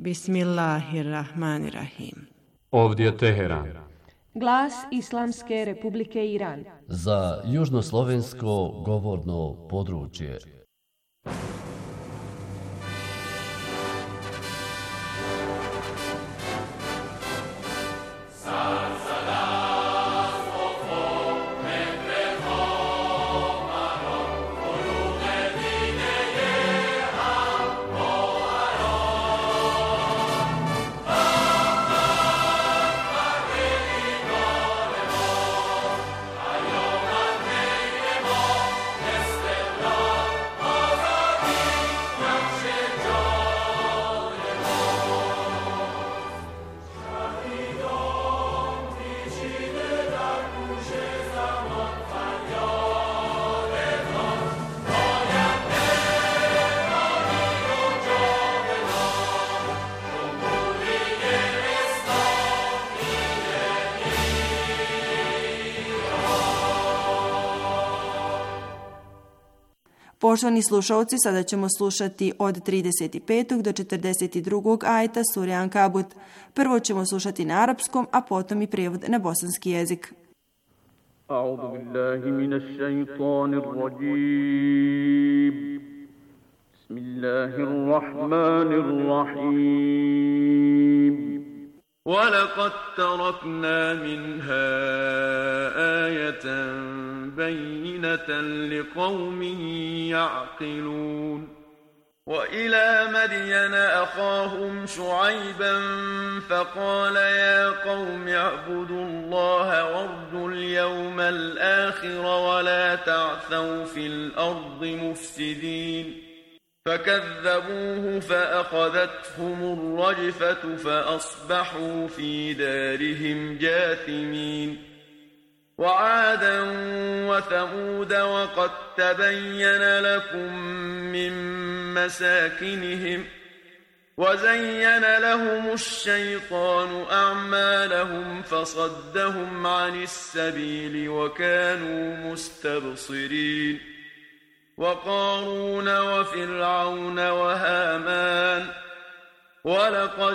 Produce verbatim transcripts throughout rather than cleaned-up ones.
Bismillahirrahmanirrahim. Ovdje je Teheran. Glas Islamske Republike Iran. Za južnoslovensko govorno područje. Poštovani slušalci, sada ćemo slušati od trideset petog do četrdeset drugog ajeta sure Ankabut. Prvo ćemo slušati na arapskom, a potom i prijevod na bosanski jezik. A'udhu billahi minash shaitanir rajim. Bismillahirrahmanirrahim. وَلَقَدْ تَرَكْنَا مِنْهَا آيَةً بَيِّنَةً لِقَوْمٍ يَعْقِلُونَ وَإِلَى مَدْيَنَ أَخَاهُمْ شُعَيْبًا فَقَالَ يَا قَوْمِ اعْبُدُوا اللَّهَ وَارْجُوا الْيَوْمَ الْآخِرَ وَلَا تَعْثَوْا فِي الْأَرْضِ مُفْسِدِينَ فكذبوه فأخذتهم الرجفة فأصبحوا في دارهم جاثمين وعادا وثمود وقد تبين لكم من مساكنهم وزين لهم الشيطان أعمالهم فصدهم عن السبيل وكانوا مستبصرين وقارون وفرعون وهامان ولقد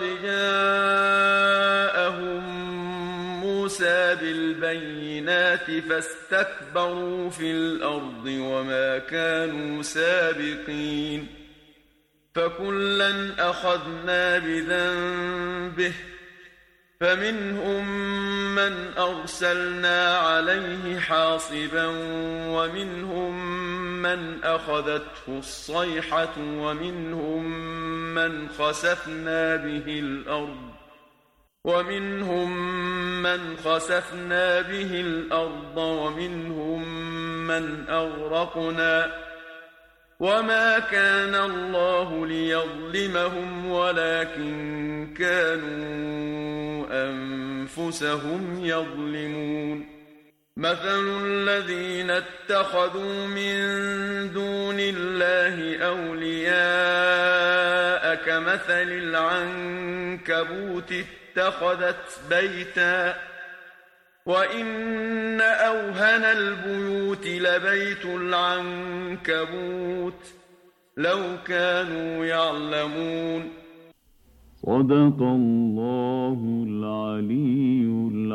جاءهم موسى بالبينات فاستكبروا في الأرض وما كانوا سابقين فكلا أخذنا بذنبه فمنهم من أرسلنا عليه حاصبا ومنهم من أخذته الصيحة ومنهم من خسفنا به الأرض ومنهم من خسفنا به الأرض ومنهم من أغرقنا وما كان الله ليظلمهم ولكن كانوا أنفسهم يظلمون مثل الذين اتخذوا من دون الله أولياء كمثل العنكبوت اتخذت بيتا وإن أوهن البيوت لبيت العنكبوت لو كانوا يعلمون صدق الله العلي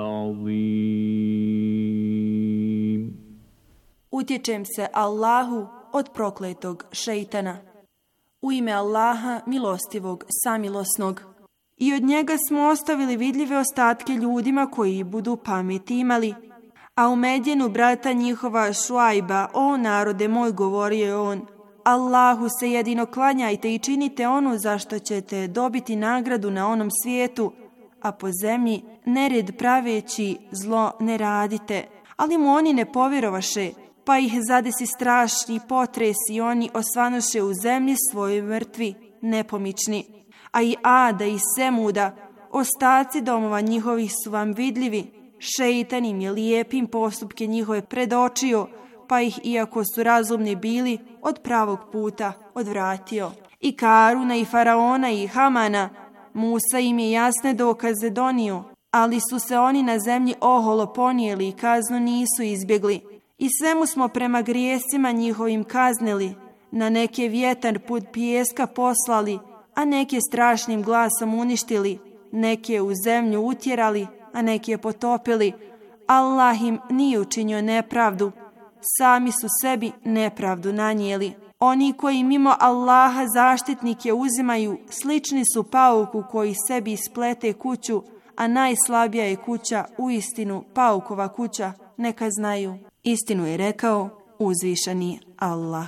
العظيم. Utječem se Allahu od prokletog šejtana. U ime Allaha, milostivog, samilosnog. I od njega smo ostavili vidljive ostatke ljudima koji budu pameti imali. A u Medjenu brata njihova Šuajba, o narode moj, govorio je on, Allahu se jedino klanjajte i činite ono za što ćete dobiti nagradu na onom svijetu, a po zemlji nered praveći zlo ne radite. Ali mu oni ne povjerovaše, pa ih zadesi strašni potres i oni osvanoše u zemlji svojoj mrtvi, nepomični. A i Ada i Semuda, ostaci domova njihovih su vam vidljivi. Šejtan im je lijepim postupke njihove predočio, pa ih, iako su razumni bili, od pravog puta odvratio. I Karuna i Faraona i Hamana, Musa im je jasne dokaze donio, ali su se oni na zemlji oholo ponijeli i kaznu nisu izbjegli. I svemu smo prema grijesima njihovim kaznili, na neke vjetar put pijeska poslali, a neke strašnim glasom uništili, neke u zemlju utjerali, a neke potopili. Allah im nije učinio nepravdu, sami su sebi nepravdu nanijeli. Oni koji mimo Allaha zaštitnike uzimaju, slični su pauku koji sebi isplete kuću, a najslabija je kuća uistinu paukova kuća, neka znaju. Istinu je rekao uzvišeni Allah.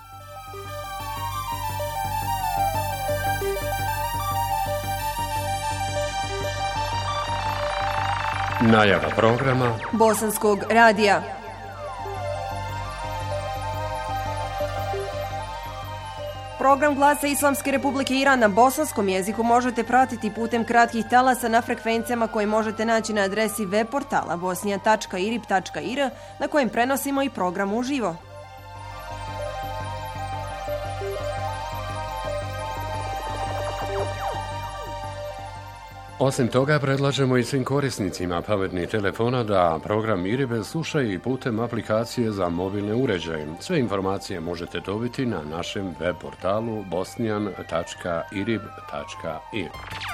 Najava programa Bosanskog radija. Program Glasa Islamske Republike Iran na bosanskom jeziku možete pratiti putem kratkih talasa na frekvencijama koje možete naći na adresi web portala bosnija tačka irib tačka ir na kojem prenosimo i program uživo. Osim toga, predlažemo i svim korisnicima pametnih telefona da program Iribe slušaju i putem aplikacije za mobilne uređaje. Sve informacije možete dobiti na našem web portalu bosnijan tačka irib tačka ir.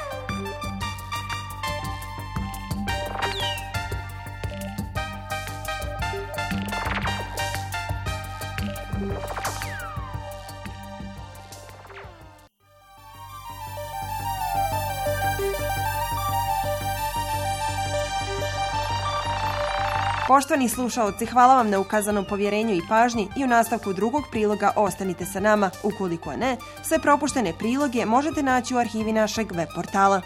Poštovani slušaoci, hvala vam na ukazanom povjerenju i pažnji i u nastavku drugog priloga ostanite sa nama. Ukoliko ne, sve propuštene priloge možete naći u arhivi našeg web portala.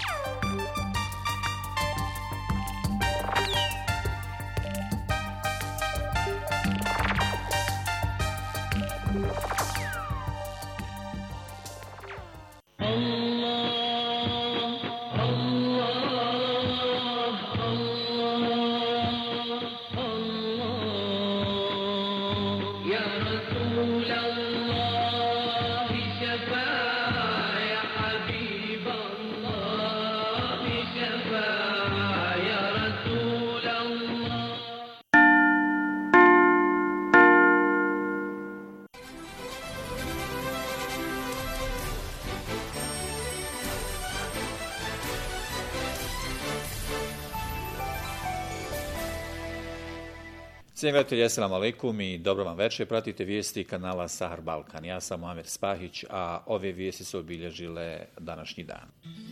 Cijenjeni gledatelji, assalamu alaikum i dobro vam večer. Pratite vijesti kanala Sahar Balkan. Ja sam Muamer Spahić, a ove vijesti su obilježile današnji dan.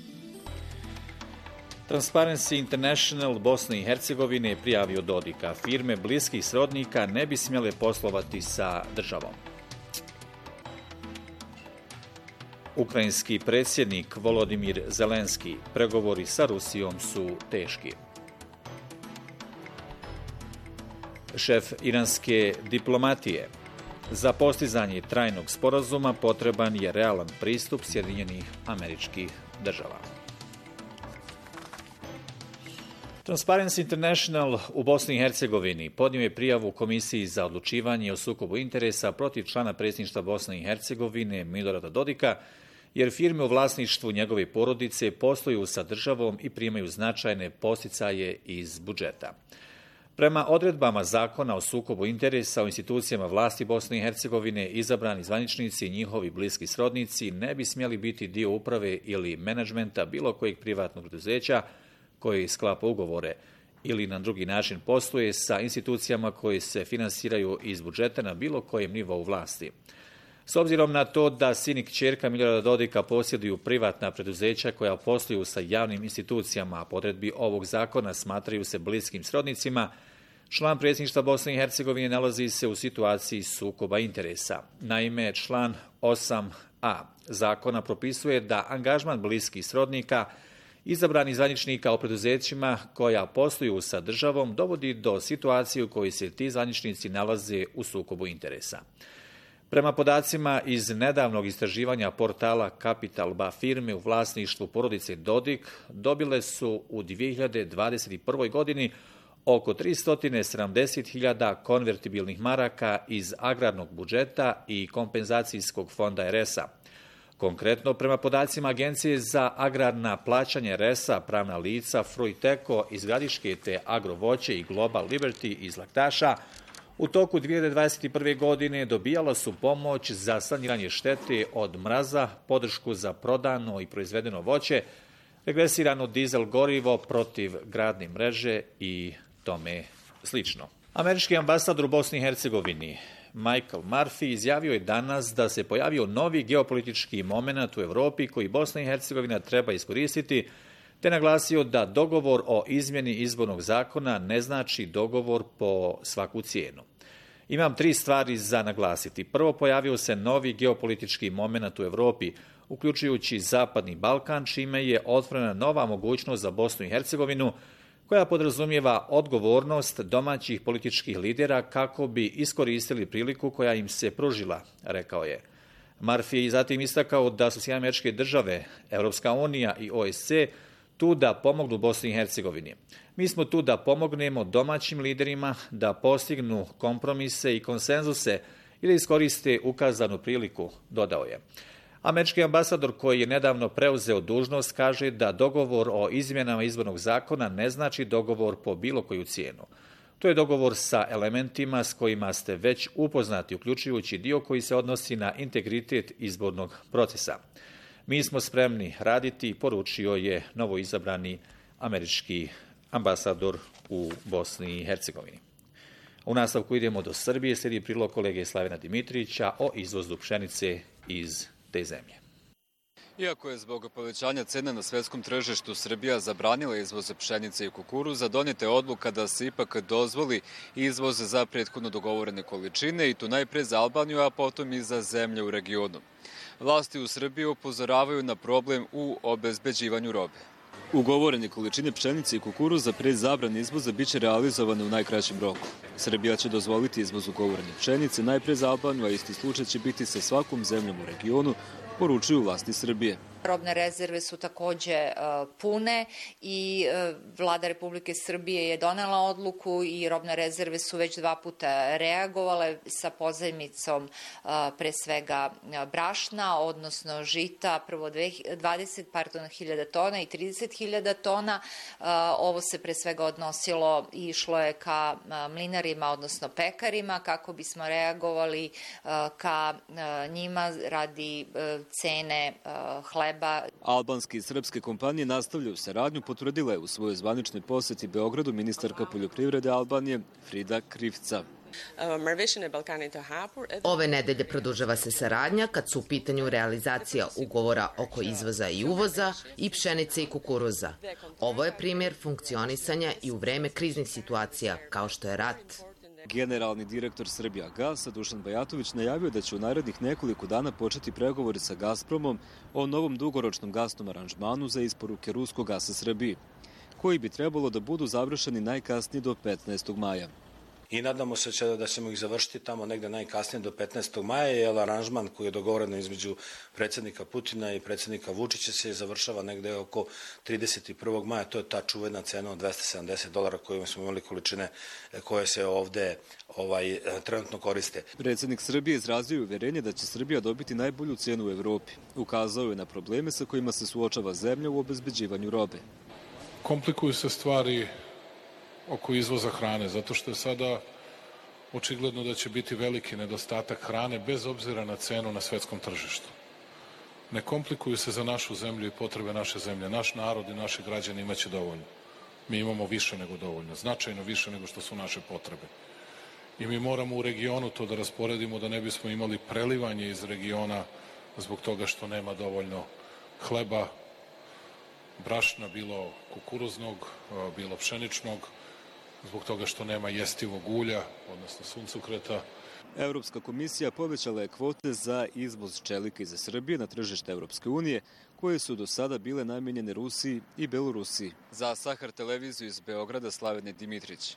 Transparency International Bosne i Hercegovine je prijavio Dodika. Firme bliskih srodnika ne bi smjele poslovati sa državom. Ukrajinski predsjednik Volodimir Zelenski: pregovori sa Rusijom su teški. Šef iranske diplomatije: za postizanje trajnog sporazuma potreban je realan pristup Sjedinjenih Američkih Država. Transparency International u Bosni i Hercegovini podnio je prijavu Komisiji za odlučivanje o sukobu interesa protiv člana predsjedništva Bosne i Hercegovine Milorada Dodika, jer firme u vlasništvu njegove porodice posluju sa državom i primaju značajne posticaje iz budžeta. Prema odredbama Zakona o sukobu interesa u institucijama vlasti Bosne i Hercegovine, izabrani zvaničnici i njihovi bliski srodnici ne bi smjeli biti dio uprave ili menadžmenta bilo kojeg privatnog preduzeća koji sklapa ugovore ili na drugi način posluje sa institucijama koje se finansiraju iz budžeta na bilo kojem nivou vlasti. S obzirom na to da sin i kćerka Milorada Dodika posjeduju privatna preduzeća koja posluju sa javnim institucijama, a po odredbi ovog zakona smatraju se bliskim srodnicima, član predsjedništva Bosne i Hercegovine nalazi se u situaciji sukoba interesa. Naime, član osam a zakona propisuje da angažman bliskih srodnika izabranih zvaničnika u preduzećima koja posluju sa državom dovodi do situacije u kojoj se ti zvaničnici nalaze u sukobu interesa. Prema podacima iz nedavnog istraživanja portala Capitalba, firme u vlasništvu porodice Dodik dobile su u dvije hiljade dvadeset prve. godini oko tristo sedamdeset hiljada konvertibilnih maraka iz agrarnog budžeta i kompenzacijskog fonda er es a. Konkretno, prema podacima Agencije za agrarna plaćanja er es a, pravna lica Fruiteko iz Gradiške te Agrovoće i Global Liberty iz Laktaša U toku dvije hiljade dvadeset prve. godine dobijala su pomoć za saniranje štete od mraza, podršku za prodano i proizvedeno voće, regresirano dizel gorivo protiv gradne mreže i tome slično. Američki ambasador u Bosni i Hercegovini Michael Murphy izjavio je danas da se pojavio novi geopolitički moment u Evropi koji Bosna i Hercegovina treba iskoristiti, te naglasio da dogovor o izmjeni izbornog zakona ne znači dogovor po svaku cijenu. Imam tri stvari za naglasiti. Prvo, pojavio se novi geopolitički moment u Evropi, uključujući Zapadni Balkan, čime je otvorena nova mogućnost za Bosnu i Hercegovinu, koja podrazumijeva odgovornost domaćih političkih lidera kako bi iskoristili priliku koja im se pružila, rekao je. Murphy je zatim istakao da su Sjedinjene Američke Države, Europska unija i O S C tu da pomognu Bosni i Hercegovini. Mi smo tu da pomognemo domaćim liderima da postignu kompromise i konsenzuse i da iskoriste ukazanu priliku, dodao je. Američki ambasador koji je nedavno preuzeo dužnost kaže da dogovor o izmjenama izbornog zakona ne znači dogovor po bilo koju cijenu. To je dogovor sa elementima s kojima ste već upoznati, uključujući dio koji se odnosi na integritet izbornog procesa. Mi smo spremni raditi, poručio je novoizabrani američki ambasador u Bosni i Hercegovini. U nastavku idemo do Srbije, slijedi prilog kolege Slavena Dimitrića o izvozu pšenice iz te zemlje. Iako je zbog povećanja cena na svetskom tržištu Srbija zabranila izvoz pšenice i kukuruza, donijeta je odluka da se ipak dozvoli izvoz za prethodno dogovorene količine i to najpre za Albaniju, a potom i za zemlje u regionu. Vlasti u Srbiji upozoravaju na problem u obezbeđivanju robe. Ugovorene količine pšenice i kukuruza pre zabrane izvoza biće realizovane u najkraćem roku. Srbija će dozvoliti izvoz ugovorene pšenice najpre za Albaniju, a isti slučaj će biti sa svakom zemljom u regionu, poručuju vlasti Srbije. Robne rezerve su takođe pune i Vlada Republike Srbije je donela odluku i robne rezerve su već dva puta reagovale sa pozajmicom pre svega brašna, odnosno žita, prvo dvadeset hiljada tona i trideset hiljada tona. Ovo se pre svega odnosilo i išlo je ka mlinarima, odnosno pekarima, kako bismo reagovali ka njima radi cene hleba. Albanske i srpske kompanije nastavljaju saradnju, potvrdila je u svojoj zvaničnoj poseti Beogradu ministarka poljoprivrede Albanije Frida Krivca. Ove nedelje produžava se saradnja kad su u pitanju realizacija ugovora oko izvoza i uvoza i pšenice i kukuruza. Ovo je primjer funkcionisanja i u vreme kriznih situacija kao što je rat. Generalni direktor Srbija Gasa Dušan Bajatović najavio da će u narednih nekoliko dana početi pregovori sa Gazpromom o novom dugoročnom gasnom aranžmanu za isporuke ruskog gasa Srbiji, koji bi trebalo da budu završeni najkasnije do petnaestog maja. I nadamo se će da ćemo ih završiti tamo negde najkasnije do petnaestog maja, jer aranžman koji je dogovoren između predsjednika Putina i predsjednika Vučića se završava negde oko trideset prvog maja. To je ta čuvena cena od dvesta sedamdeset dolara kojom smo imali količine koje se ovde ovaj, trenutno koriste. Predsjednik Srbije izrazio uverenje da će Srbija dobiti najbolju cenu u Evropi. Ukazao je na probleme sa kojima se suočava zemlja u obezbeđivanju robe. Komplikuju se stvari oko izvoza hrane, zato što je sada očigledno da će biti veliki nedostatak hrane bez obzira na cenu na svetskom tržištu. Ne komplikuju se za našu zemlju i potrebe naše zemlje. Naš narod i naši građani imaće dovoljno. Mi imamo više nego dovoljno, značajno više nego što su naše potrebe. I mi moramo u regionu to da rasporedimo da ne bismo imali prelivanje iz regiona zbog toga što nema dovoljno hleba, brašna, bilo kukuruznog, bilo pšeničnog, zbog toga što nema jestivog ulja, odnosno suncokreta. Evropska komisija povećala je kvote za izvoz čelika iz Srbije na tržište Evropske unije, koje su do sada bile namenjene Rusiji i Belorusiji. Za Sahar televiziju iz Beograda Slavene Dimitrić.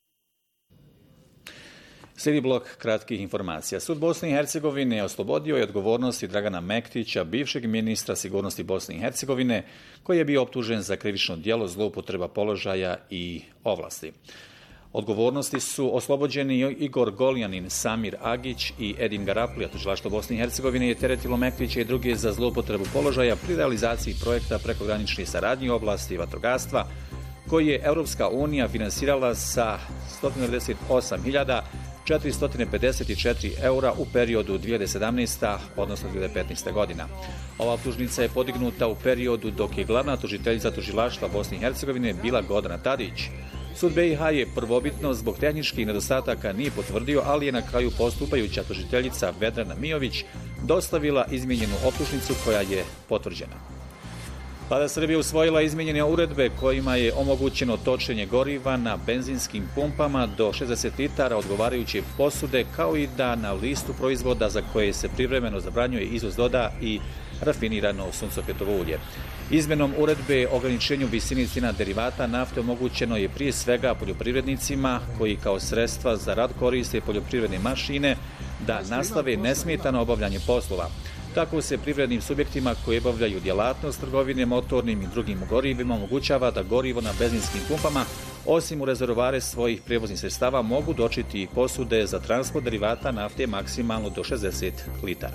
Slijedi blok kratkih informacija. Sud Bosne i Hercegovine oslobodio je odgovornosti Dragana Mektića, bivšeg ministra sigurnosti Bosne i Hercegovine, koji je bio optužen za krivično djelo zloupotreba položaja i ovlasti. Odgovornosti su oslobođeni Igor Goljanin, Samir Agić i Edin Garaplija. Tužilaštvo Bosne i Hercegovine je teretilo Mektića i druge za zloupotrebu položaja pri realizaciji projekta prekogranične saradnje u oblasti vatrogastva, koji je Europska unija finansirala sa sto devedeset osam hiljada četiristo pedeset četiri eura u periodu dvije hiljade sedamnaeste. odnosno dvije hiljade petnaeste. godina. Ova optužnica je podignuta u periodu dok je glavna tužiteljica tužilaštva Bosne i Hercegovine bila Gordana Tadić. Sud B i H je prvobitno zbog tehničkih nedostataka nije potvrdio, ali je na kraju postupajuća tužiteljica Vedrana Mijović dostavila izmijenjenu optužnicu koja je potvrđena. Vlada Srbije usvojila izmijenjene uredbe kojima je omogućeno točenje goriva na benzinskim pumpama do šezdeset litara odgovarajuće posude, kao i da na listu proizvoda za koje se privremeno zabranjuje izvoz doda i rafinirano suncokretovo ulje. Izmenom uredbe o ograničenju visine cijena derivata nafte omogućeno je prije svega poljoprivrednicima koji kao sredstva za rad koriste poljoprivredne mašine da nastave nesmetano obavljanje poslova. Tako se privrednim subjektima koji obavljaju djelatnost trgovine motornim i drugim gorivima omogućava da gorivo na benzinskim pumpama, osim u rezervoare svojih prijevoznih sredstava, mogu dočiti posude za transport derivata nafte maksimalno do šezdeset litara.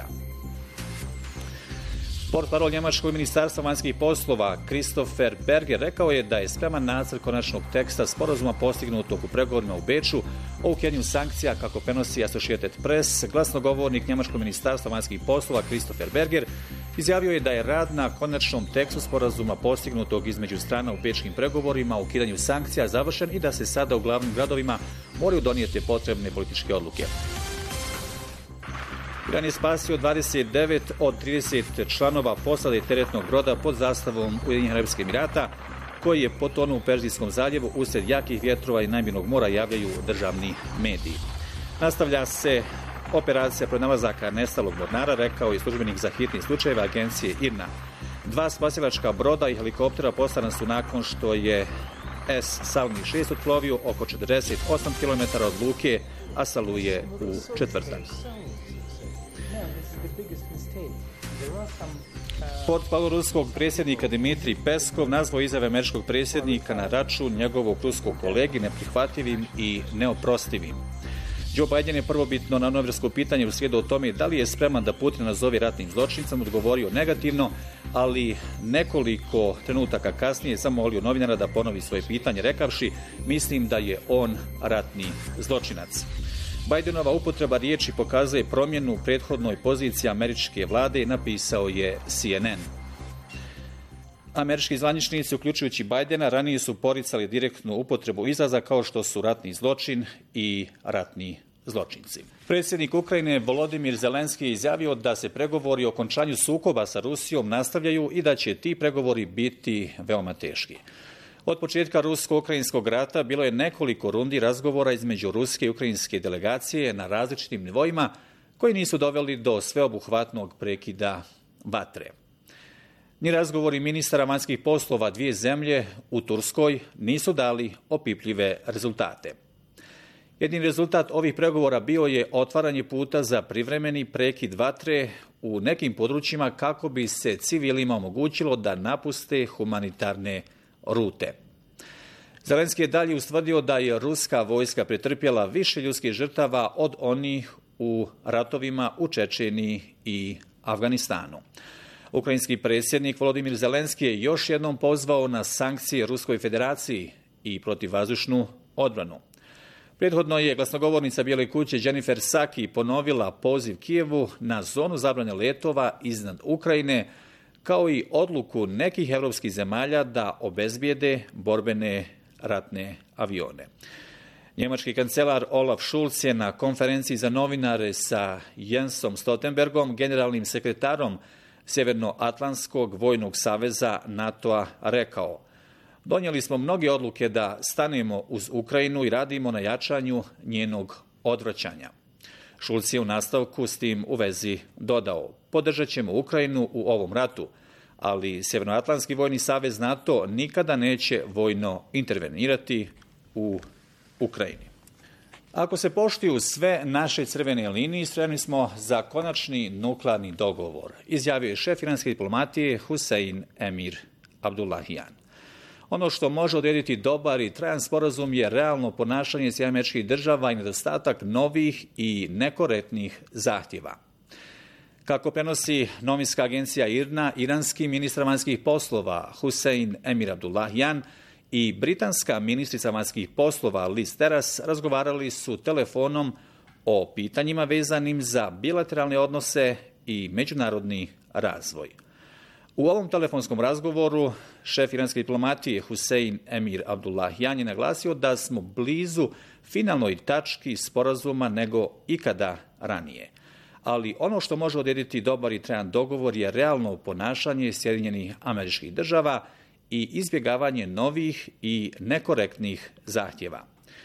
Portparol njemačkog ministarstva vanjskih poslova Christopher Berger rekao je da je spreman nacrt konačnog teksta sporazuma postignutog u pregovorima u Beču o ukidanju sankcija, kako prenosi Associated Press. Glasnogovornik njemačkog ministarstva vanjskih poslova Christopher Berger izjavio je da je rad na konačnom tekstu sporazuma postignutog između strana u bečkim pregovorima o ukidanju sankcija završen i da se sada u glavnim gradovima moraju donijeti potrebne političke odluke. Iran je spasio dvadeset devet od trideset članova posade teretnog broda pod zastavom Ujedinjenih Arapskih Emirata, koji je potonuo u Perzijskom zaljevu usred jakih vjetrova i najmirnog mora, javljaju državni mediji. Nastavlja se operacija pronalazaka nestalog mornara, rekao je službenik za hitni slučajeva agencije I R N A. Dva spasilačka broda i helikoptera poslana su nakon što je S Salmi šest otplovio oko četrdeset osam kilometara od luke, a saluje u četvrtak. Portparol ruskog predsjednika Dmitrij Peskov nazvao izjave američkog predsjednika na račun njegovog ruskog kolegi neprihvatljivim i neoprostivim. Joe Biden je prvobitno na novinarsko pitanje u srijedu o tome da li je spreman da Putin nazove ratnim zločincem odgovorio negativno, ali nekoliko trenutaka kasnije zamolio novinara da ponovi svoje pitanje rekavši: mislim da je on ratni zločinac. Bidenova upotreba riječi pokazuje promjenu u prethodnoj poziciji američke vlade, napisao je C N N. Američki zvaničnici, uključujući Bidena, ranije su poricali direktnu upotrebu izraza kao što su ratni zločin i ratni zločinci. Predsjednik Ukrajine Volodimir Zelenski je izjavio da se pregovori o okončanju sukoba sa Rusijom nastavljaju i da će ti pregovori biti veoma teški. Od početka rusko-ukrajinskog rata bilo je nekoliko rundi razgovora između ruske i ukrajinske delegacije na različitim nivoima koji nisu doveli do sveobuhvatnog prekida vatre. Ni razgovori ministara vanjskih poslova dvije zemlje u Turskoj nisu dali opipljive rezultate. Jedini rezultat ovih pregovora bio je otvaranje puta za privremeni prekid vatre u nekim područjima kako bi se civilima omogućilo da napuste humanitarne rute. Zelenski je dalje ustvrdio da je ruska vojska pretrpjela više ljudskih žrtava od onih u ratovima u Čečeniji i Afganistanu. Ukrajinski predsjednik Volodimir Zelenski je još jednom pozvao na sankcije Ruskoj federaciji i protivvazdušnu odbranu. Prethodno je glasnogovornica Bijele kuće Jennifer Psaki ponovila poziv Kijevu na zonu zabrane letova iznad Ukrajine, kao i odluku nekih europskih zemalja da obezbijede borbene ratne avione. Njemački kancelar Olaf Scholz je na konferenciji za novinare sa Jensom Stoltenbergom, generalnim sekretarom Sjevernoatlantskog vojnog saveza NATO-a, rekao: donijeli smo mnoge odluke da stanemo uz Ukrajinu i radimo na jačanju njenog odvraćanja. Scholz je u nastavku s tim u vezi dodao: podržat ćemo Ukrajinu u ovom ratu, ali Sjevernoatlantski vojni savez NATO nikada neće vojno intervenirati u Ukrajini. Ako se poštuju sve naše crvene linije, spremni smo za konačni nuklearni dogovor, izjavio je šef iranske diplomatije Hussein Emir Abdullahian. Ono što može odrediti dobar i trajan sporazum je realno ponašanje Sjedinjenih Američkih Država i nedostatak novih i nekorektnih zahtjeva. Kako prenosi novinska agencija I R N A, iranski ministar vanjskih poslova Hussein Emir Abdullahian i britanska ministrica vanjskih poslova Liz Truss razgovarali su telefonom o pitanjima vezanim za bilateralne odnose i međunarodni razvoj. U ovom telefonskom razgovoru šef iranske diplomatije Husein Emir Abdullahian je naglasio da smo blizu finalnoj tački sporazuma nego ikada ranije. Ali ono što može odrediti dobar i trajan dogovor je realno ponašanje Sjedinjenih Američkih Država i izbjegavanje novih i nekorektnih zahtjeva.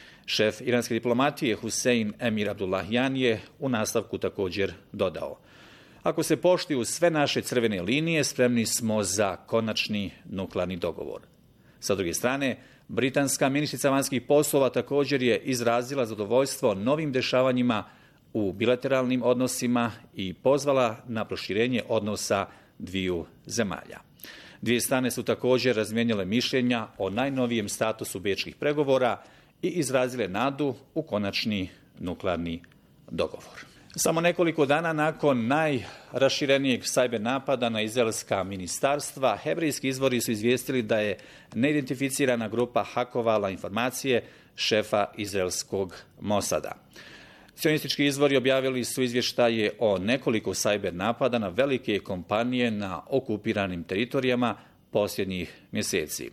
Šef iranske diplomatije Husein Emir Abdullahian je u nastavku također dodao: ako se poštuju sve naše crvene linije, spremni smo za konačni nuklearni dogovor. Sa druge strane, britanska ministrica vanjskih poslova također je izrazila zadovoljstvo novim dešavanjima u bilateralnim odnosima i pozvala na proširenje odnosa dviju zemalja. Dvije strane su također razmijenile mišljenja o najnovijem statusu bečkih pregovora i izrazile nadu u konačni nuklearni dogovor. Samo nekoliko dana nakon najraširenijeg sajber napada na izraelska ministarstva, hebrejski izvori su izvijestili da je neidentificirana grupa hakovala informacije šefa izraelskog Mosada. Sionistički izvori objavili su izvještaje o nekoliko sajber napada na velike kompanije na okupiranim teritorijama posljednjih mjeseci.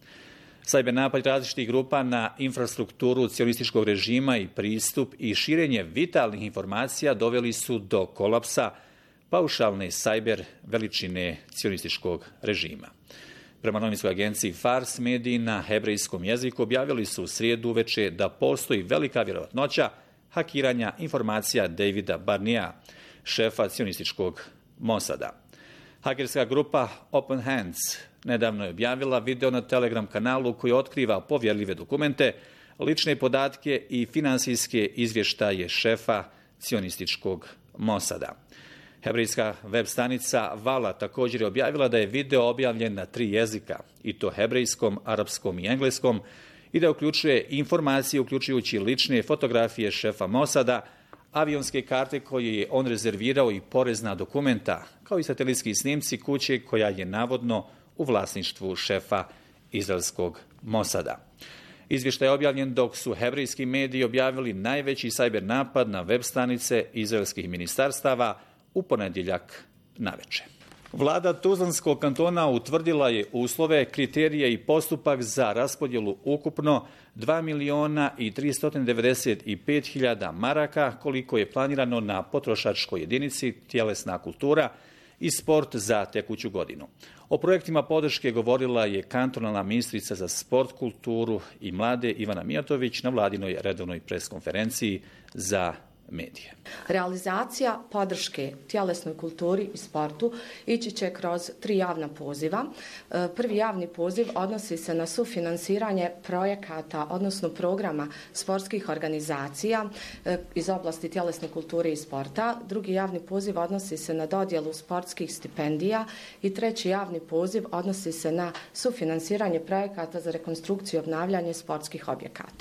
Sajber napad različitih grupa na infrastrukturu sionističkog režima i pristup i širenje vitalnih informacija doveli su do kolapsa paušalne sajber veličine sionističkog režima. Prema novinskoj agenciji Fars, mediji na hebrejskom jeziku objavili su u srijedu uveče da postoji velika vjerojatnoća hakiranja informacija Davida Barnea, šefa sionističkog Mosada. Hakerska grupa Open Hands nedavno je objavila video na Telegram kanalu koji otkriva povjerljive dokumente, lične podatke i finansijske izvještaje šefa sionističkog Mosada. Hebrejska web stanica Vala također je objavila da je video objavljen na tri jezika, i to hebrejskom, arapskom i engleskom, i da uključuje informacije uključujući lične fotografije šefa Mosada, avionske karte koje je on rezervirao i porezna dokumenta, kao i satelitski snimci kuće koja je navodno u vlasništvu šefa izraelskog Mosada. Izvještaj je objavljen dok su hebrejski mediji objavili najveći sajber napad na web stranice izraelskih ministarstava u ponedjeljak navečer. Vlada Tuzlanskog kantona utvrdila je uslove, kriterije i postupak za raspodjelu ukupno dva miliona i tristo devedeset pet hiljada maraka, koliko je planirano na potrošačkoj jedinici tjelesna kultura i sport za tekuću godinu. O projektima podrške govorila je kantonalna ministrica za sport, kulturu i mlade Ivana Mijatović na vladinoj redovnoj preskonferenciji za medije. Realizacija podrške tjelesnoj kulturi i sportu ići će kroz tri javna poziva. Prvi javni poziv odnosi se na sufinansiranje projekata, odnosno programa sportskih organizacija iz oblasti tjelesne kulture i sporta. Drugi javni poziv odnosi se na dodjelu sportskih stipendija i treći javni poziv odnosi se na sufinansiranje projekata za rekonstrukciju i obnavljanje sportskih objekata.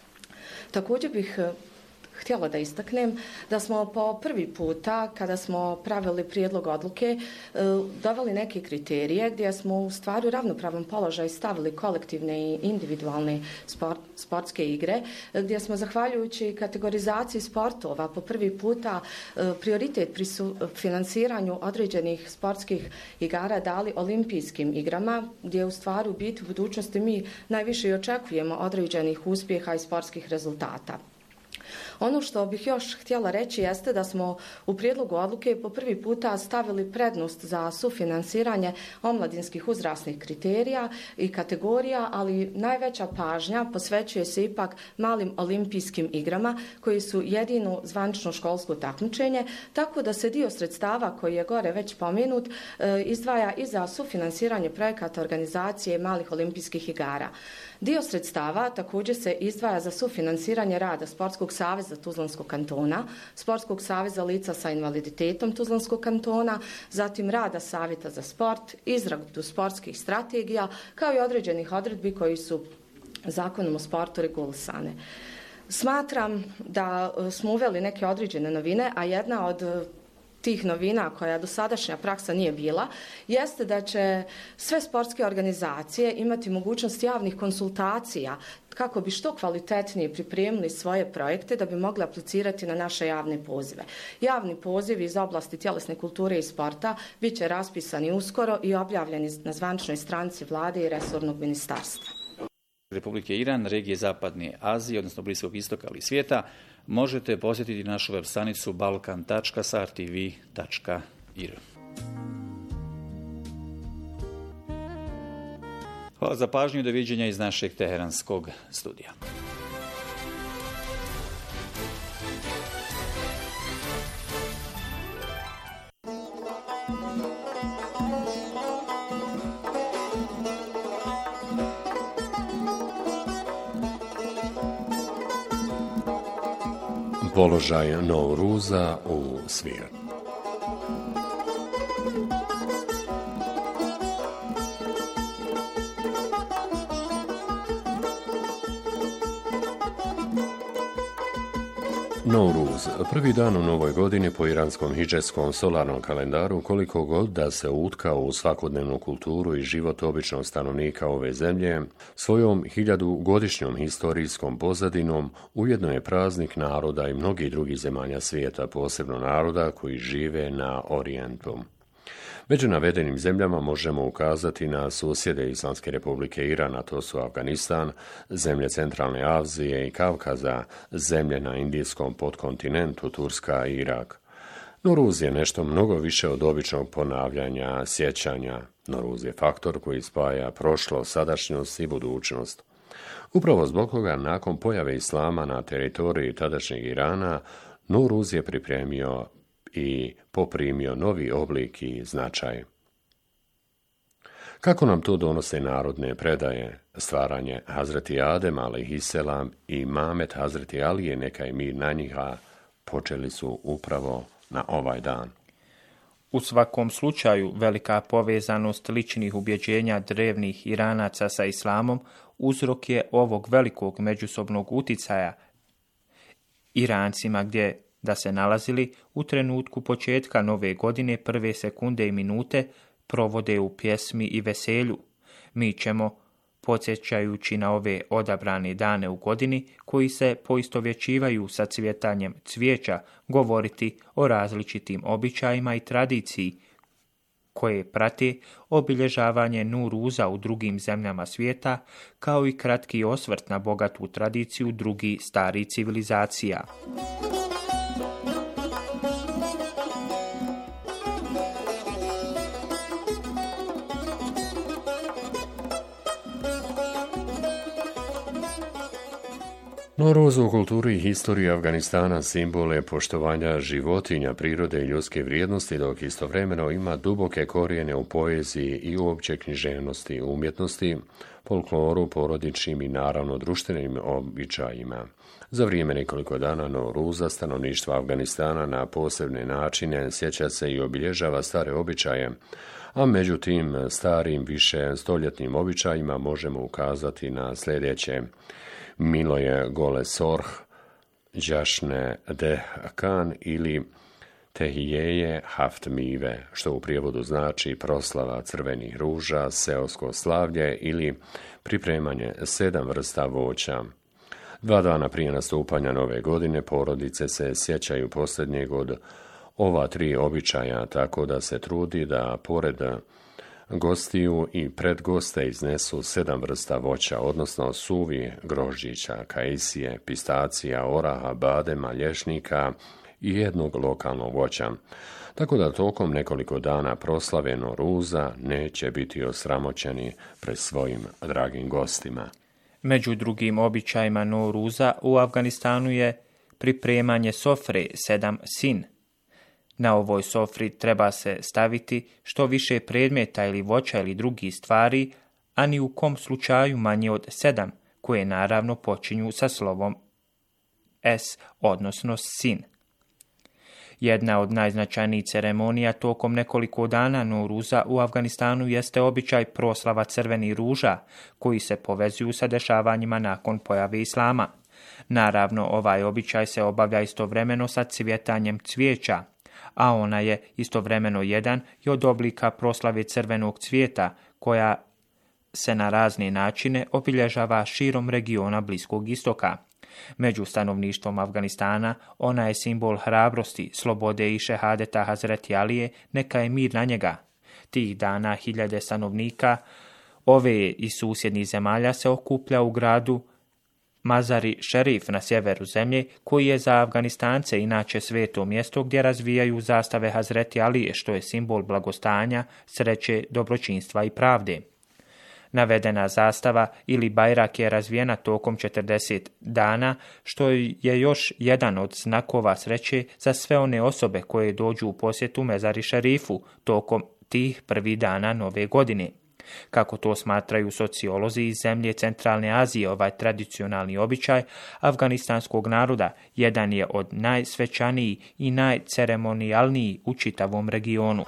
Također bih htjela da istaknem da smo po prvi puta, kada smo pravili prijedlog odluke, doveli neke kriterije gdje smo u stvari u ravnopravan položaj stavili kolektivne i individualne sport, sportske igre, gdje smo zahvaljujući kategorizaciji sportova po prvi puta prioritet pri finansiranju određenih sportskih igara dali olimpijskim igrama, gdje u stvari u biti u budućnosti mi najviše i očekujemo određenih uspjeha i sportskih rezultata. Ono što bih još htjela reći jeste da smo u prijedlogu odluke po prvi puta stavili prednost za sufinansiranje omladinskih uzrasnih kriterija i kategorija, ali najveća pažnja posvećuje se ipak malim olimpijskim igrama koji su jedino zvanično školsko takmičenje, tako da se dio sredstava koji je gore već pomenut izdvaja i za sufinansiranje projekata organizacije malih olimpijskih igara. Dio sredstava također se izdvaja za sufinansiranje rada Sportskog saveza Tuzlanskog kantona, Sportskog saveza lica sa invaliditetom Tuzlanskog kantona, zatim rada Savjeta za sport, izradu sportskih strategija, kao i određenih odredbi koji su zakonom o sportu regulisane. Smatram da smo uveli neke određene novine, a jedna od tih novina koja dosadašnja praksa nije bila, jeste da će sve sportske organizacije imati mogućnost javnih konsultacija kako bi što kvalitetnije pripremili svoje projekte da bi mogli aplicirati na naše javne pozive. Javni pozivi iz oblasti tjelesne kulture i sporta bit će raspisani uskoro i objavljeni na zvaničnoj stranici vlade i resornog ministarstva. Republike Iran, regije Zapadne Azije, odnosno Bliskog istoka ili svijeta, možete posjetiti našu web stranicu balkan tačka sartv tačka ir. Hvala za pažnju i doviđenja iz našeg teheranskog studija. Položaj Nouruza u svijetu. Nouruz, prvi dan u novoj godini po iranskom hidžetskom solarnom kalendaru, koliko god da se utkao u svakodnevnu kulturu i život običnog stanovnika ove zemlje, svojom hiljadugodišnjom historijskom pozadinom ujedno je praznik naroda i mnogih drugih zemalja svijeta, posebno naroda koji žive na Orijentu. Među navedenim zemljama možemo ukazati na susjede Islamske republike Iran, a to su Afganistan, zemlje centralne Azije i Kavkaza, zemlje na indijskom podkontinentu, Turska i Irak. Nouruz je nešto mnogo više od običnog ponavljanja, sjećanja. Nouruz je faktor koji spaja prošlost, sadašnjost i budućnost. Upravo zbog toga, nakon pojave islama na teritoriji tadašnjeg Irana, Nouruz je pripremio i poprimio novi oblik i značaj. Kako nam to donose narodne predaje? Stvaranje Hazreti Adem alejhiselam i Mamet Hazreti Alije, neka je mir na njiha, počeli su upravo na ovaj dan. U svakom slučaju, velika povezanost ličnih ubjeđenja drevnih Iranaca sa islamom uzrok je ovog velikog međusobnog uticaja Irancima gdje da se nalazili u trenutku početka nove godine, prve sekunde i minute provode u pjesmi i veselju. Mi ćemo, podsjećajući na ove odabrane dane u godini koji se poistovjećivaju sa cvjetanjem cvijeća, govoriti o različitim običajima i tradiciji koje prate obilježavanje Nouruza u drugim zemljama svijeta, kao i kratki osvrt na bogatu tradiciju drugih starih civilizacija. Nouruz u kulturi i historiji Afganistana simbol je poštovanja životinja, prirode i ljudske vrijednosti, dok istovremeno ima duboke korijene u poeziji i uopće književnosti, umjetnosti, folkloru, porodičnim i naravno društvenim običajima. Za vrijeme nekoliko dana Nouruza stanovništva Afganistana na posebne načine sjeća se i obilježava stare običaje, a među tim starim više stoljetnim običajima možemo ukazati na sljedeće. Milo je gole sorh, džašne dehkan ili tehijeje haft mive, što u prijevodu znači proslava crvenih ruža, seosko slavlje ili pripremanje sedam vrsta voća. Dva dana prije nastupanja nove godine porodice se sjećaju posljednjeg od ova tri običaja, tako da se trudi da pored gostiju i pred goste iznesu sedam vrsta voća, odnosno suvi grožđića, kajsije, pistacija, oraha, badema, lješnika i jednog lokalnog voća. Tako da tokom nekoliko dana proslave Nouruza neće biti osramoćeni pred svojim dragim gostima. Među drugim običajima Nouruza u Afganistanu je pripremanje sofre sedam sin. Na ovoj sofri treba se staviti što više predmeta ili voća ili drugih stvari, a ni u kom slučaju manje od sedam, koje naravno počinju sa slovom S, odnosno sin. Jedna od najznačajnijih ceremonija tokom nekoliko dana Nouruza u Afganistanu jeste običaj proslava crvenih ruža, koji se povezuju sa dešavanjima nakon pojave islama. Naravno, ovaj običaj se obavlja istovremeno sa cvjetanjem cvijeća, a ona je istovremeno jedan i od oblika proslave crvenog cvijeta, koja se na razne načine obilježava širom regiona Bliskog istoka. Među stanovništvom Afganistana ona je simbol hrabrosti, slobode i šehadeta Hazreti Alije, neka je mir na njega. Tih dana hiljade stanovnika ove i susjednih zemalja se okuplja u gradu Mazari Šerif na sjeveru zemlje, koji je za Afganistance inače sveto mjesto gdje razvijaju zastave Hazreti Alije, što je simbol blagostanja, sreće, dobročinstva i pravde. Navedena zastava ili bajrak je razvijena tokom četrdeset dana, što je još jedan od znakova sreće za sve one osobe koje dođu u posjetu Mezari Šerifu tokom tih prvih dana nove godine. Kako to smatraju sociolozi iz zemlje Centralne Azije, ovaj tradicionalni običaj afganistanskog naroda jedan je od najsvećaniji i najceremonijalniji u čitavom regionu.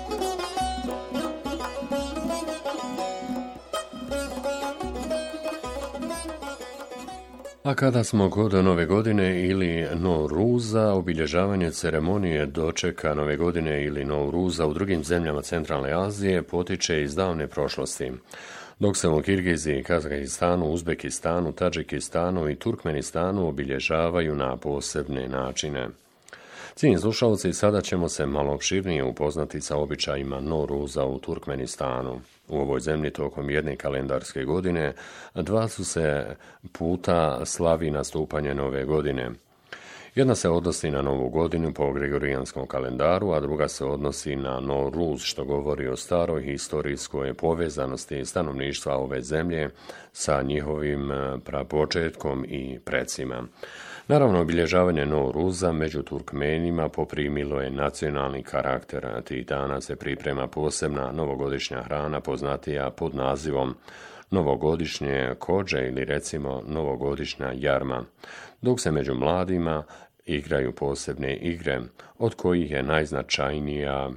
A kada smo kod Nove godine ili Nouruza, obilježavanje ceremonije dočeka Nove godine ili Nouruza u drugim zemljama Centralne Azije potiče iz davne prošlosti. Dok se u Kirgiziji, Kazahistanu, Uzbekistanu, Tadžikistanu i Turkmenistanu obilježavaju na posebne načine. Cijenjeni slušalci, sada ćemo se malo opširnije upoznati sa običajima Nouruza u Turkmenistanu. U ovoj zemlji tokom jedne kalendarske godine dva su se puta slavi nastupanje nove godine. Jedna se odnosi na novu godinu po gregorijanskom kalendaru, a druga se odnosi na Nouruz, što govori o staroj historijskoj povezanosti stanovništva ove zemlje sa njihovim prapočetkom i precima. Naravno, obilježavanje Nouruza među Turkmenima poprimilo je nacionalni karakter. Tih dana se priprema posebna novogodišnja hrana poznatija pod nazivom novogodišnje kođe ili recimo novogodišnja jarma, dok se među mladima igraju posebne igre, od kojih je najznačajnija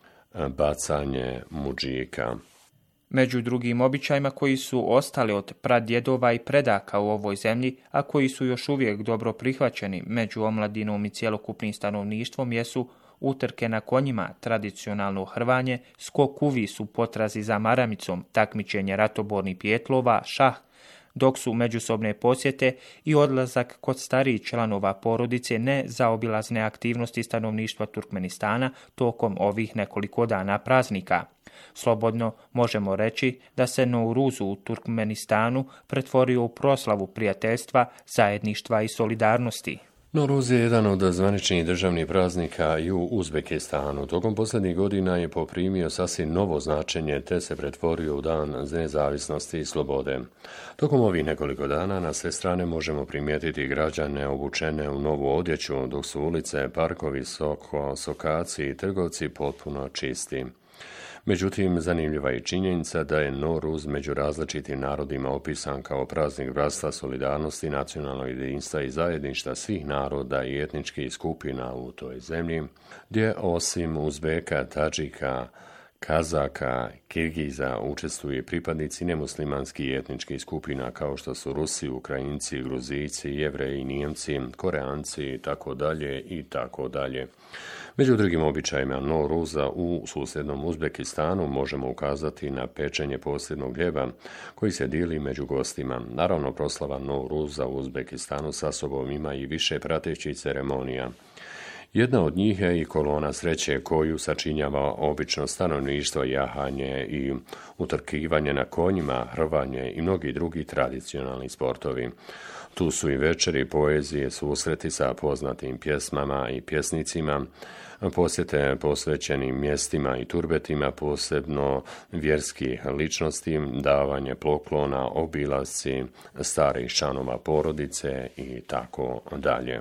bacanje mudžika. Među drugim običajima koji su ostali od pradjedova i predaka u ovoj zemlji, a koji su još uvijek dobro prihvaćeni među omladinom i cjelokupnim stanovništvom, jesu utrke na konjima, tradicionalno hrvanje, skok u vis u potrazi za maramicom, takmičenje ratobornih pijetlova, šah, dok su međusobne posjete i odlazak kod starijih članova porodice nezaobilazne aktivnosti stanovništva Turkmenistana tokom ovih nekoliko dana praznika. Slobodno možemo reći da se Nouruzu u Turkmenistanu pretvorio u proslavu prijateljstva, zajedništva i solidarnosti. Nouruz je jedan od zvaničnih državnih praznika i u Uzbekistanu. Tokom posljednjih godina je poprimio sasvim novo značenje te se pretvorio u dan nezavisnosti i slobode. Tokom ovih nekoliko dana na sve strane možemo primijetiti građane obučene u novu odjeću, dok su ulice, parkovi, soko, sokaci i trgovci potpuno čisti. Međutim, zanimljiva je činjenica da je Nouruz među različitim narodima opisan kao praznik bratstva, solidarnosti, nacionalnog jedinstva i zajedništva svih naroda i etničkih skupina u toj zemlji, gdje osim Uzbeka, Tadžika, Kazaka, Kirgiza učestvuju pripadnici nemuslimanskih i etničkih skupina kao što su Rusi, Ukrajinci, Gruzijci, Jevreji, Nijemci, Koreanci i tako dalje i tako dalje. Među drugim običajima Nouruza u susjednom Uzbekistanu možemo ukazati na pečenje posebnog hljeba koji se dijeli među gostima. Naravno, proslava Nouruza u Uzbekistanu sa sobom ima i više pratećih ceremonija. Jedna od njih je i kolona sreće koju sačinjava obično stanovništvo, jahanje i utrkivanje na konjima, hrvanje i mnogi drugi tradicionalni sportovi. Tu su i večeri, poezije, susreti sa poznatim pjesmama i pjesnicima, posjete posvećenim mjestima i turbetima, posebno vjerskih ličnosti, davanje poklona, obilasci starih članova porodice i tako dalje.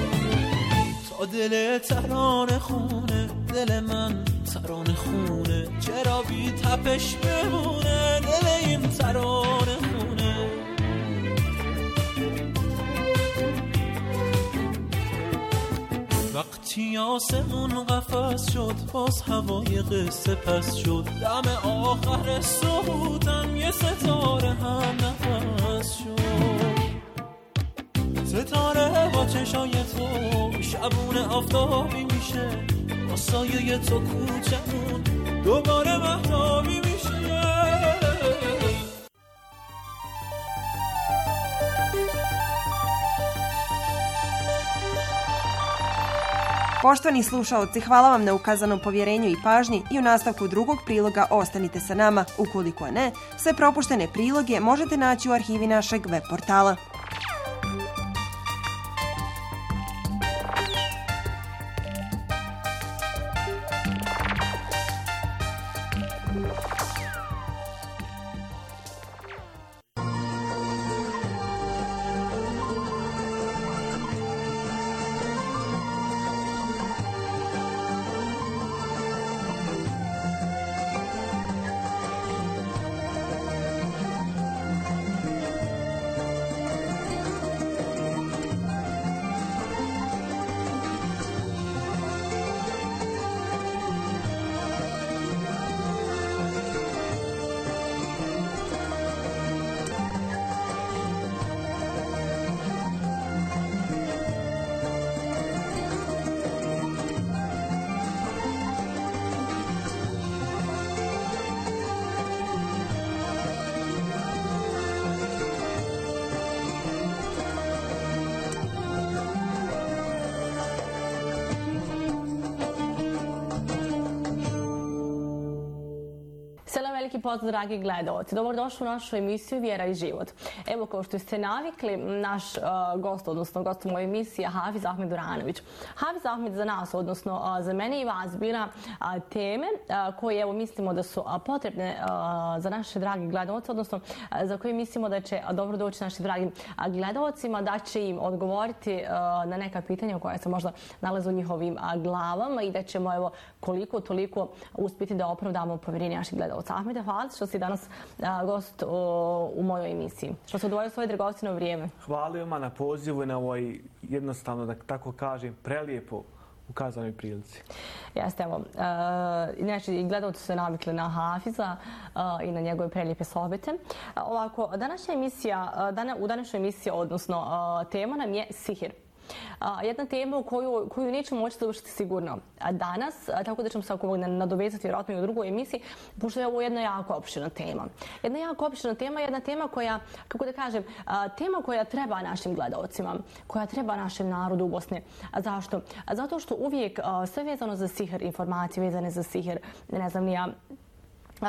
دل ترانه خونه دل من ترانه خونه چرا بی تپش بمونه دل این ترانه خونه. وقتی آسمون قفس شد باز هوای قصه پس شد، دم آخر صبحم یه ستاره هم نفس شد. ستاره با چشای تو شبونه آفتابی میشه، با سایه تو کوچمون دوباره مهتابی میشه. Poštovani slušaoci, hvala vam na ukazanom povjerenju i pažnji i u nastavku drugog priloga ostanite sa nama. Ukoliko ne, sve propuštene priloge možete naći u arhivi našeg web portala. Veliki pozdrav, dragi gledalci. Dobrodošli u našu emisiju Vjera i život. Evo, kao što ste navikli, naš uh, gost, odnosno gost u mojoj emisiji je Hafiz Ahmed Duranović. Hafiz Ahmed za nas, odnosno uh, za mene i vas, bira uh, teme uh, koje evo, mislimo da su uh, potrebne uh, za naše dragi gledalce, odnosno uh, za koje mislimo da će uh, dobro doći našim dragim uh, gledalcima, da će im odgovoriti uh, na neka pitanja koja se možda nalaze u njihovim uh, glavama i da ćemo evo, koliko toliko uspjeti da opravdamo povjerenje naših gledalca. Ahmede, hvala što si danas a, gost o, u mojoj emisiji. Što se odvojio svoje dragocjeno vrijeme. Hvala vama na pozivu i na ovoj jednostavno, da tako kažem, prelijepo ukazanoj prilici. Jeste, evo. Inače, i gledalci su se navikli na Hafiza a, i na njegove prelijepe sohbete. A, ovako, današnja emisija, dana, u današnjoj emisiji, odnosno a, tema nam je sihir. Uh, jedna tema u koju, koju nećemo moći završiti sigurno danas, tako da ćemo se ako nadovezati vjerojatno i u drugoj emisiji, pošto je ovo jedna jako opširna tema. Jedna jako opširna tema, jedna tema koja, kako da kažem, uh, tema koja treba našim gledalcima, koja treba našem narodu u Bosni. A zašto? A zato što uvijek uh, sve vezano za sihir, informacije vezane za sihir, ne znam ni ja, Uh,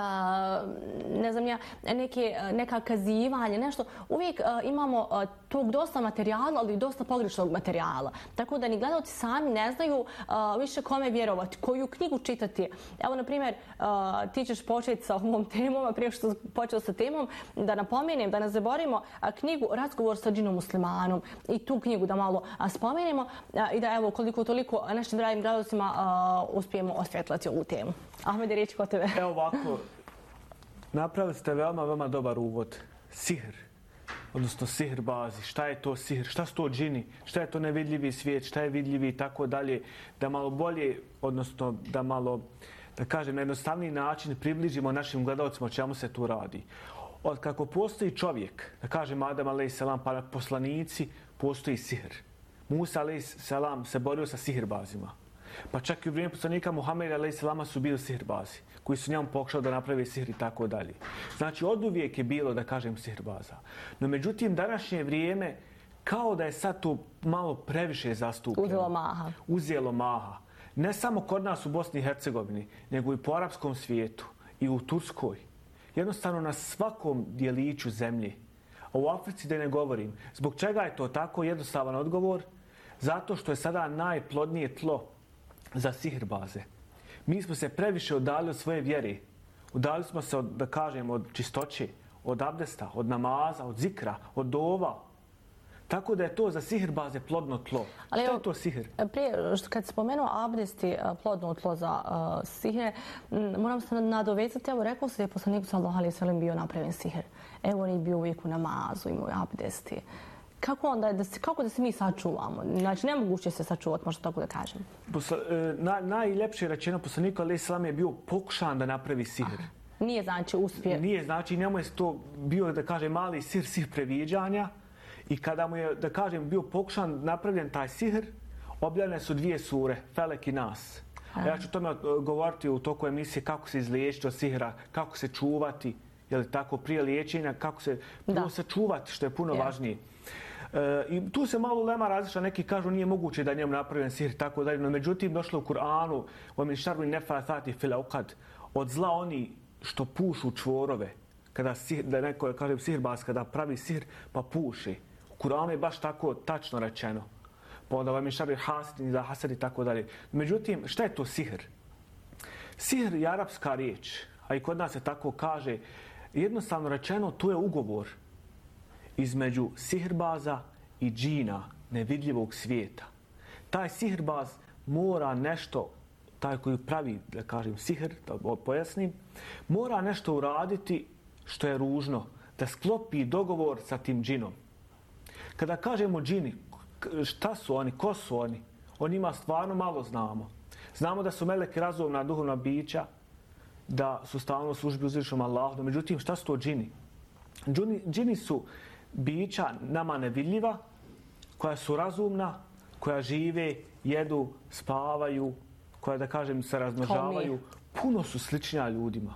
ne znam ja, neke, neka kazivanja, nešto. Uvijek uh, imamo uh, tog dosta materijala, ali i dosta pogrešnog materijala. Tako da ni gledalci sami ne znaju uh, više kome vjerovati, koju knjigu čitati. Evo, na primjer, uh, ti ćeš početi sa ovom temom, a prije što počeo sa temom, da napomenem, da ne zaboravimo uh, knjigu Razgovor sa džinom muslimanom i tu knjigu da malo uh, spomenemo uh, i da evo koliko toliko našim dragim gledalcima uh, uspijemo osvjetlati ovu temu. Ahmede, riječ kod tebe. Evo ovako, napravili ste veoma, veoma dobar uvod. Sihr, odnosno sihr bazi. Šta je to sihr? Šta su to džini? Šta je to nevidljivi svijet? Šta je vidljivi i tako dalje? Da malo bolje, odnosno da malo, da kažem, na jednostavniji način približimo našim gledalcima o čemu se tu radi. Od kako postoji čovjek, da kažem Adam alejhi pa poslanici, postoji sihr. Musa alejhi se borio sa sihrbazima. Pa čak i u vrijeme poslanika Muhameda alejhi su bili sihirbazi, koji su njemu pokušali da naprave sihr i tako dalje. Znači, od uvijek je bilo, da kažem, sihirbaza. No, međutim, današnje vrijeme, kao da je sad to malo previše zastupljeno. Uzelo maha. Uzelo maha. Ne samo kod nas u Bosni i Hercegovini, nego i po arapskom svijetu i u Turskoj. Jednostavno na svakom dijeliću zemlje. A u Africi da ne govorim. Zbog čega je to tako? Jednostavan odgovor. Zato što je sada najplodnije tlo za sihirbaze. Mi smo se previše udali od svoje vjere. Udali smo se, od, da kažem, od čistoće, od abdesta, od namaza, od zikra, od dova. Tako da je to za sihrbaze plodno tlo. Ali šta je to sihr? Prije, kad spomenuo abdesti plodno tlo za uh, sihr, moram se nadovezati, evo rekao se da je poslaniku sallallahu alejhi ve sellem bio napravljen sihr. Evo on je bio uvijek u namazu, imao je abdesti. Kako onda, da se, kako da se mi sačuvamo? Znači, nemoguće se sačuvati, možda tako da kažem. Posla, na, najljepše rečeno poslaniku alejhi selam je bio pokušan da napravi sihr. Aha. Nije znači uspje. Nije znači, njemu je to bio, da kažem, mali sihr, sihr previđanja. I kada mu je, da kažem, bio pokušan napravljen taj sihr, objavljene su dvije sure, Felek i Nas. A ja ću tome govoriti u toku emisije kako se izliječiti od sihra, kako se čuvati, je li tako, prije liječenja, kako se prvo se čuvati, što je puno yeah. važnije. E, I tu se malo lema različa, neki kažu nije moguće da je njemu napravljen sihr, tako dalje, no međutim došlo u Kur'anu, o min šarri nefathati fil uqad, od zla oni što pušu čvorove, kada sihr, da neko kažem sihrbaz, kada pravi sihr pa puši. U Kur'anu je baš tako tačno rečeno. Pa onda vam je šarri hasidin za hasad i tako dalje. Međutim, šta je to sihr? Sihr je arapska riječ, a i kod nas se tako kaže. Jednostavno rečeno, to je ugovor između sihrbaza i džina, nevidljivog svijeta. Taj sihrbaz mora nešto, taj koji pravi, da kažem, sihr, da pojasnim, mora nešto uraditi što je ružno, da sklopi dogovor sa tim džinom. Kada kažemo džini, šta su oni, ko su oni? O njima stvarno malo znamo. Znamo da su meleki razumna duhovna bića, da su stalno u službi uzvišenom Allahu. Međutim, šta su to džini? Džini, džini su bića nama nevidljiva, koja su razumna, koja žive, jedu, spavaju, koja, da kažem, se razmnožavaju. Puno su sličnija ljudima.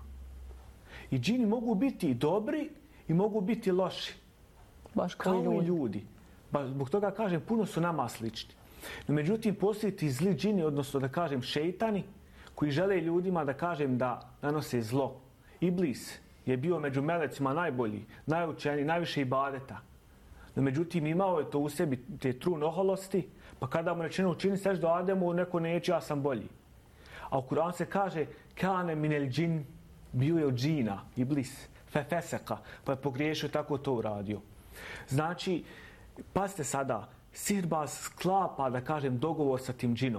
I džini mogu biti i dobri i mogu biti loši. Baš kao, kao ljudi. i ljudi. Ba, zbog toga kažem, puno su nama slični. No, međutim, postoji ti zli džini, odnosno da kažem šejtani, koji žele ljudima da kažem da nanose zlo. Iblis je bio među melecima najbolji, najučeniji, najviše ibadeta. No, međutim, imao je to u sebi te trun oholosti, pa kada mu rečeno učini seš do Ademu, neko neće, ja sam bolji. A u Kur'anu se kaže kane minel džin, bio je od džina, Iblis, fefeseka, pa je pogriješio, tako to uradio. Znači, pazite sada, sihirbaz sklapa, da kažem, dogovor sa tim džinom.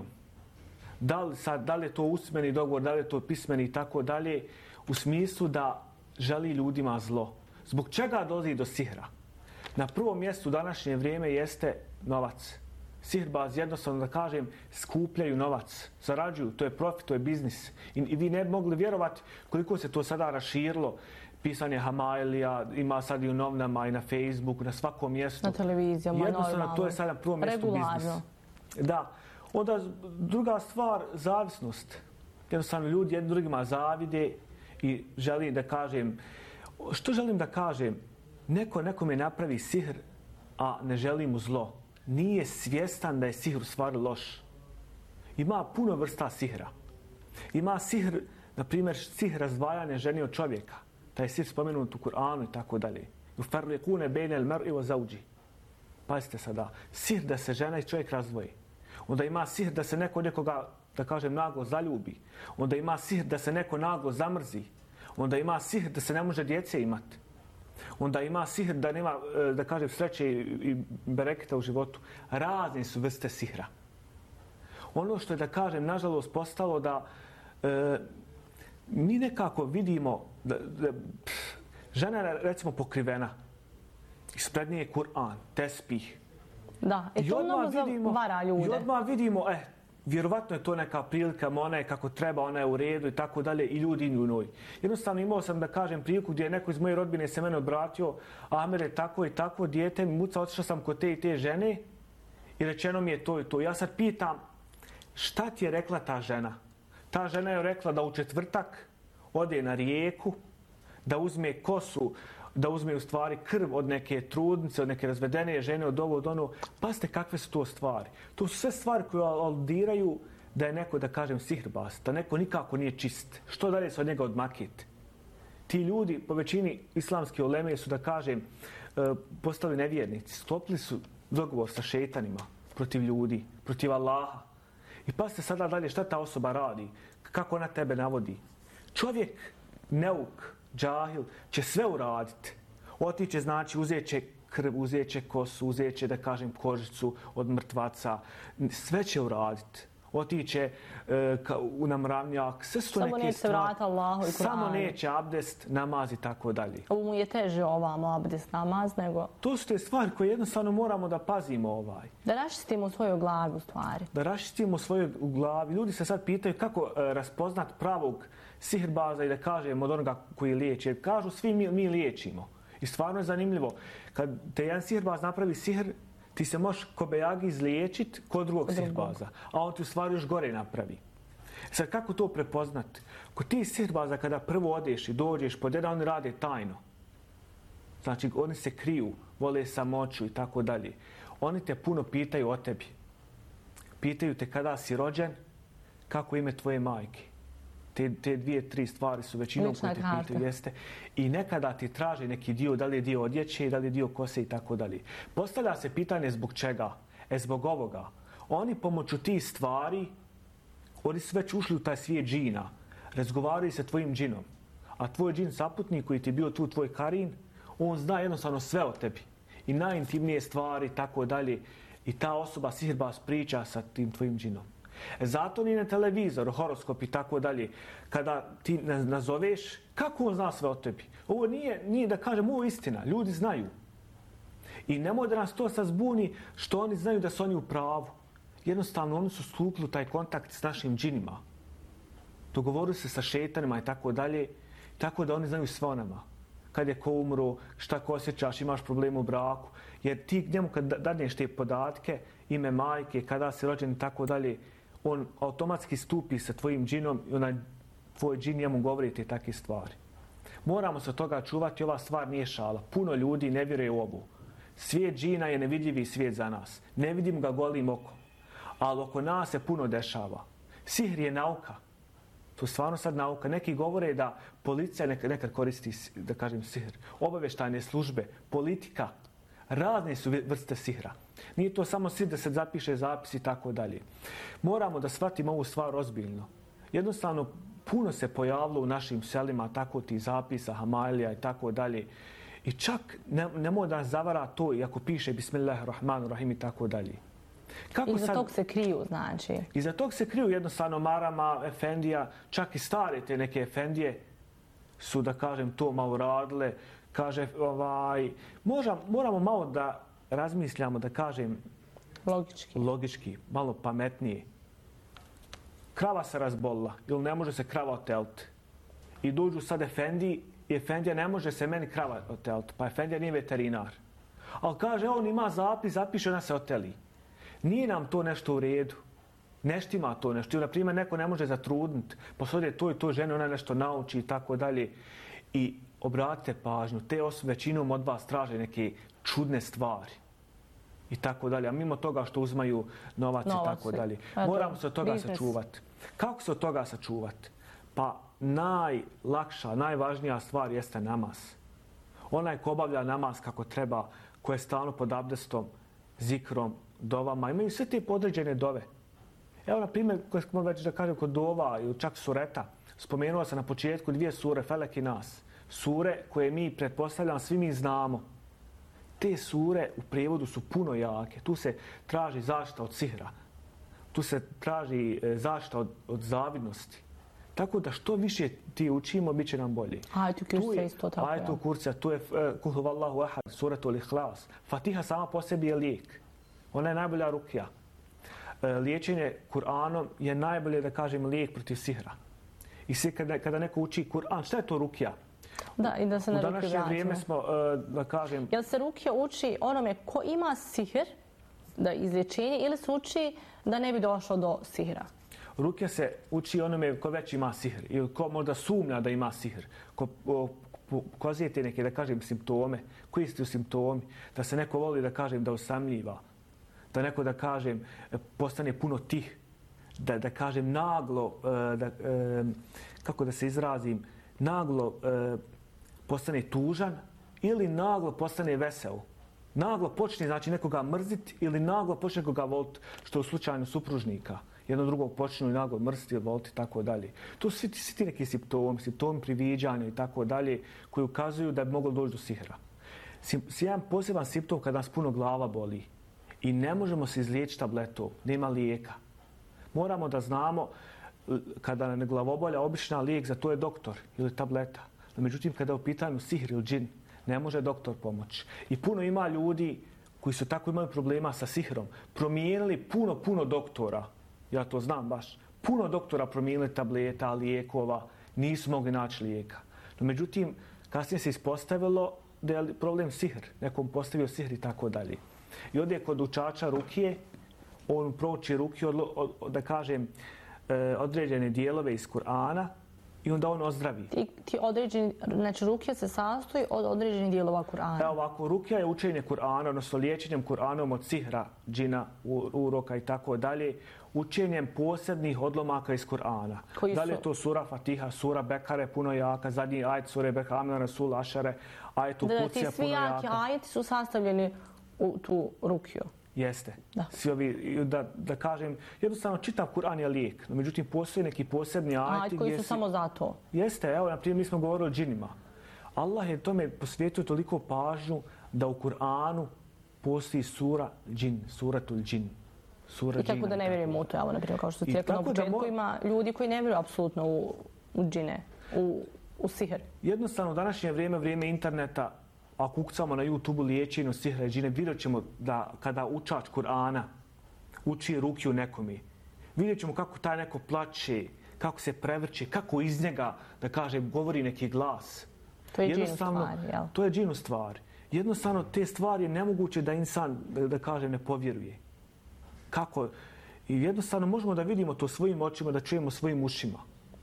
Da li, sad, da li je to usmeni dogovor, da li je to pismeni i tako dalje, u smislu da želi ljudima zlo. Zbog čega dolazi do sihra? Na prvom mjestu u današnje vrijeme jeste novac. Sihirbaz, jednostavno da kažem, skupljaju novac, zarađuju, to je profit, to je biznis. I, i vi ne bi mogli vjerovati koliko se to sada raširilo. Pisanje Hamailija, ima sad i u novinama i na Facebooku, na svakom mjestu. Na televizijama, jednostavno, normalno. to je sad na prvom mjestu biznis. Da. Onda druga stvar, zavisnost. Jednostavno ljudi jednim drugima zavide i želim da kažem, što želim da kažem? Neko nekome napravi sihr, a ne želi mu zlo. Nije svjestan da je sihr u stvari loš. Ima puno vrsta sihra. Ima sihr, na primjer, sihr razdvajanja žene od čovjeka. Taj sihr spomenut u Kur'anu i tako dalje. Ufarliqune bejnel mer'i wa zawji. Pazite sada, sihr da se žena i čovjek razdvoji. Onda ima sihr da se neko nekoga, da kažem, naglo zaljubi. Onda ima sihr da se neko naglo zamrzi. Onda ima sihr da se ne može djece imati. Onda ima sihr da nema, da kažem, sreće i bereketa u životu. Razne su vrste sihra. Ono što je, da kažem, nažalost postalo da e, mi nekako vidimo da, da pff, žena je, recimo, pokrivena. Ispred nje je Kur'an, tespih. Da, i to mnogo zavara ljude. I odmah vidimo, eh, vjerovatno je to neka prilika, ona je kako treba, ona je u redu i tako dalje, i ljudi i njoj. Jednostavno imao sam, da kažem, priliku gdje je neko iz moje rodbine se mene odbratio, Amer je tako i tako, dijete mi muca, otišao sam kod te i te žene i rečeno mi je to i to. Ja sad pitam, šta ti je rekla ta žena? Ta žena je rekla da u četvrtak ode na rijeku, da uzme kosu, da uzme u stvari krv od neke trudnice, od neke razvedene žene, od ovo, od ono. Pazite kakve su to stvari. To su sve stvari koje aludiraju da je neko, da kažem, sihrbaz, da neko nikako nije čist. Što dalje se od njega odmakiti? Ti ljudi, po većini islamske uleme, su, da kažem, postali nevjernici. Sklopili su dogovor sa šejtanima protiv ljudi, protiv Allaha. I pazite sada dalje šta ta osoba radi, kako ona tebe navodi. Čovjek, neuk, džahil, će sve uraditi. Otiće, znači, uzet će krv, uzet će kosu, uzet će, da kažem, kožicu od mrtvaca. Sve će uraditi. Otiće e, u namravnjak, sve su samo neke stvari. Allahu i samo neće abdest, namaz i tako dalje. Ovo mu je teže ovamo abdest, namaz, nego... To su te stvari koje jednostavno moramo da pazimo ovaj. Da raščistimo u svojoj glavi u stvari. Da raščistimo u svojoj glavi. Ljudi se sad pitaju kako e, raspoznat pravog sihirbaza i da kažemo od onoga koji liječi. Jer kažu svi mi, mi liječimo. I stvarno je zanimljivo. Kad te jedan sihirbaz napravi sihr, ti se možeš ko bejagi izliječiti kod drugog sihirbaza, a on ti u stvari još gore napravi. Sad, kako to prepoznati? Kod ti sihirbaza kada prvo odeš i dođeš pod jedan, oni rade tajno. Znači, oni se kriju, vole samoću i tako dalje. Oni te puno pitaju o tebi. Pitaju te kada si rođen, kako ime tvoje majke. Te, te dvije, tri stvari su većinom koje te pitaju, jeste. I nekada ti traže neki dio, da li je dio odjeće, da li je dio kose i tako dalje. Postavlja se pitanje zbog čega? E, zbog ovoga. Oni pomoću tih stvari, oni su već ušli u taj svijet džina. Razgovaraju sa tvojim džinom. A tvoj džin saputnik koji ti je bio tu, tvoj karin, on zna jednostavno sve o tebi. I najintimnije stvari, tako dalje. I ta osoba, sihirbaz, priča sa tim tvojim džinom. Zato ni na televizoru, horoskop i tako dalje, kada ti nazoveš, kako on zna sve o tebi? Ovo nije, nije da kažem, ovo je istina, ljudi znaju. I nemoj da nas to sad zbuni što oni znaju da su oni u pravu. Jednostavno, oni su stupili u taj kontakt s našim džinima. Dogovorili se sa šetanima i tako dalje, tako da oni znaju sve o nama. Kad je ko umro, šta ko osjećaš, imaš problem u braku. Jer ti njemu kad dadneš te podatke, ime majke, kada si rođen i tako dalje, on automatski stupi sa tvojim džinom i onaj tvoj džin njemu govori te takve stvari. Moramo se od toga čuvati, ova stvar nije šala. Puno ljudi ne vjeruje u ovu. Svijet džina je nevidljivi svijet za nas. Ne vidim ga golim okom. Ali oko nas se puno dešava. Sihr je nauka. To je stvarno sad nauka. Neki govore da policija nekad koristi, da kažem, sihr. Obavještajne službe, politika, razne su vrste sihra. Nije to samo sihr da se zapiše zapis i tako dalje. Moramo da shvatimo ovu stvar ozbiljno. Jednostavno, puno se pojavilo u našim selima tako ti zapisa, hamailija i tako dalje. I čak ne, nemoj da nas zavara to, iako piše Bismillahirrahmanirrahim i tako dalje. Kako iza sad, tog se kriju, znači? Iza tog se kriju jednostavno marama, efendija, čak i stare te neke efendije su, da kažem, to malo radile. Kaže, ovaj, možda, moramo malo da razmišljamo, da kažem, logički, logički malo pametnije. Krava se razbolila, ili ne može se krava oteliti. I dođu sad efendiji, i efendija ne može se meni krava oteliti, pa efendija nije veterinar. Ali kaže, on ima zapis, zapiše, ona se oteli. Nije nam to nešto u redu. Nešto ima to nešto. Na primjer, neko ne može zatrudniti. Posodje to i to žene, ona nešto nauči i tako dalje. I obratite pažnju, te osobe većinom od vas traže neke čudne stvari. I tako dalje. A mimo toga što uzmaju novac i tako dalje. Moramo se od toga sačuvati. Kako se od toga sačuvati? Pa najlakša, najvažnija stvar jeste namaz. Onaj ko obavlja namaz kako treba, ko je stalno pod abdestom, zikrom, dovama, imaju sve te podređene dove. Evo, na primjer, koje smo već da kažem kod dova ili čak sureta, spomenuo sam na početku dvije sure, Felek i Nas. Sure koje mi, pretpostavljam, svi mi znamo. Te sure u prijevodu su puno jake. Tu se traži zaštita od sihra. Tu se traži zaštita od, od zavidnosti. Tako da što više ti učimo, bit će nam bolje. Ajetu kursa isto tako. Ajetu kursa, tu je Kul huvallahu ahad, suratul ihlas. Fatiha sama po sebi je lijek. Ona je najbolja rukija. Liječenje Kur'anom je najbolje, da kažem, lijek protiv sihra. I svi kada, kada neko uči Kur'an, šta je to rukija? Da, i da se na rukiju vraćamo. U današnje vrijeme smo, da kažem... Jel se rukija uči onome ko ima sihr, da izlječenje, ili se uči da ne bi došlo do sihra? Rukija se uči onome ko već ima sihr ili ko možda sumnja da ima sihr. Ko pokazujete neke, da kažem, simptome. Koji su simptomi? Da se neko voli, da kažem, da osamljiva. Da neko, da kažem, postane puno tih. Da, da kažem, naglo, da, kako da se izrazim, naglo postane tužan ili naglo postane vesel. Naglo počne, znači, nekoga mrziti ili naglo počne nekoga voliti, što je u slučaju supružnika. Jedno drugog počnu i naglo mrziti ili voliti i tako dalje. To su svi, svi ti neki simptomi, simptomi priviđanja i tako dalje, koji ukazuju da bi moglo doći do sihra. Jedan poseban simptom kada nas puno glava boli i ne možemo se izliječiti tabletom, nema lijeka. Moramo da znamo kada nam je glavobolja, obična lijek za to je doktor ili tableta. No, međutim, kada je u pitanju sihr ili džin, ne može doktor pomoći. I puno ima ljudi koji su tako imali problema sa sihrom, promijenili puno, puno doktora. Ja to znam baš. Puno doktora promijenili tableta, lijekova, nisu mogli naći lijeka. No, međutim, kasnije se ispostavilo da je problem sihr. Nekom postavio sihr i tako dalje. I ovdje kod učača rukije, on prouči rukije, od, od, da kažem, određene dijelove iz Kur'ana i onda on ozdravi. Ti, ti određeni, znači rukija se sastoji od određenih dijelova Kur'ana. Evo ovako, rukija je učenje Kur'ana, odnosno liječenjem Kur'anom od sihra, džina, uroka i tako dalje, učenjem posebnih odlomaka iz Kur'ana. Da li je to sura Fatiha, sura Bekare, puno jaka, zadnji ajet sure Bekare, Amna Rasul, Ašare, ajet u Kucija, puno jaka. Ti svi jaki ajeti su sastavljeni u tu rukiju. Jeste. Da. Svi ovi, da, da kažem, jednostavno čitav Kur'an je lijek, no međutim postoje neki posebni ajeti. Ajet koji su si... samo za to. Jeste, evo, na primjer, mi smo govorili o džinima. Allah je tome posvijetio toliko pažnju da u Kur'anu postoji sura džin, suratul džin. Sura I tako džina, da ne vjerujemo u to, evo, na primjer, kao što ti rekao na početku, mo... ima ljudi koji ne vjeruju apsolutno u, u džine, u, u sihr. Jednostavno, u današnje vrijeme, vrijeme interneta, ako ukucamo na YouTube-u liječenje sihra i džine, vidjet ćemo da kada učač Kur'ana uči rukiju nekome, vidjet ćemo kako taj neko plače, kako se prevrće, kako iz njega, da kaže, govori neki glas. To je džinu stvar, jel? To je džinu stvar. Jednostavno, te stvari je nemoguće da insan, da, da kaže, ne povjeruje. Kako? I jednostavno možemo da vidimo to svojim očima, da čujemo svojim ušima.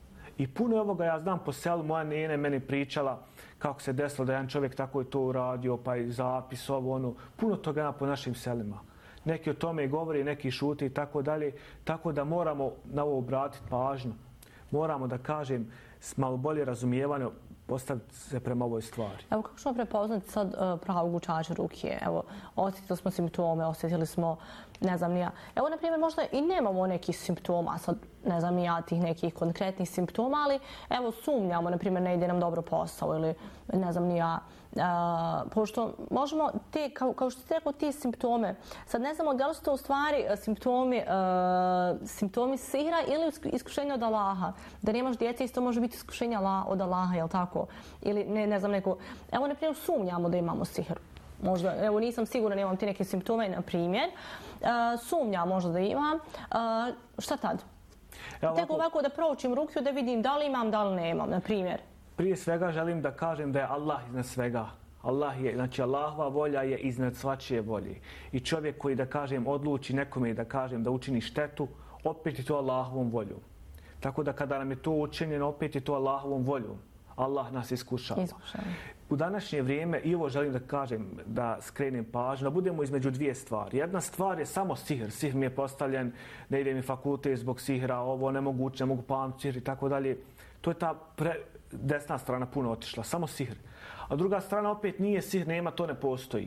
I puno ovoga, ja znam po selu, moja nene meni pričala kako se desilo da jedan čovjek tako je to uradio, pa i zapis, ovo, ono. Puno toga ima po našim selima. Neki o tome govori, neki šute i tako dalje. Tako da moramo na ovo obratiti pažnju. Moramo da kažem, s malo bolje razumijevanje postaviti se prema ovoj stvari. Evo, kako ćemo prepoznati sad uh, pravog učača rukije? Evo, osjetili smo simptome, osjetili smo, ne znam, nija. Evo, na primjer, možda i nemamo nekih simptoma, sad, ne znam, nija tih nekih konkretnih simptoma, ali evo, sumnjamo, na primjer, ne ide nam dobro posao ili, ne znam, nija. Uh, pošto možemo te, kao, kao što ste rekao, ti simptome, sad ne znamo da li su to u stvari simptomi, uh, simptomi sihra ili iskušenja od Allaha. Da nemaš djece, isto može biti iskušenja od Allaha, jel tako? Ili, ne, ne znam, neko... Evo, na primjer, sumnjamo da imamo sihr. Možda, evo, nisam sigurna, nemam ti neke simptome, na primjer. Uh, sumnja možda da imam. Uh, šta tad? Evo, Tek ovako da proučim rukiju da vidim da li imam, da li nemam, na primjer. Prije svega želim da kažem da je Allah iznad svega. Allah je, znači Allahova volja je iznad svačije volje. I čovjek koji, da kažem, odluči nekome da kažem da učini štetu, opet je to Allahovom voljom. Tako da kada nam je to učinjeno, opet je to Allahovom voljom. Allah nas iskušava. Iskušava. U današnje vrijeme, i ovo želim da kažem, da skrenem pažnju, da budemo između dvije stvari. Jedna stvar je samo sihr. Sihr mi je postavljen, ne ide mi fakultet zbog sihra, ovo nemoguće, ne mogu pamti sihr i tako dalje. To je ta pre... desna strana puno otišla, samo sihr. A druga strana opet nije sihr, nema, to ne postoji.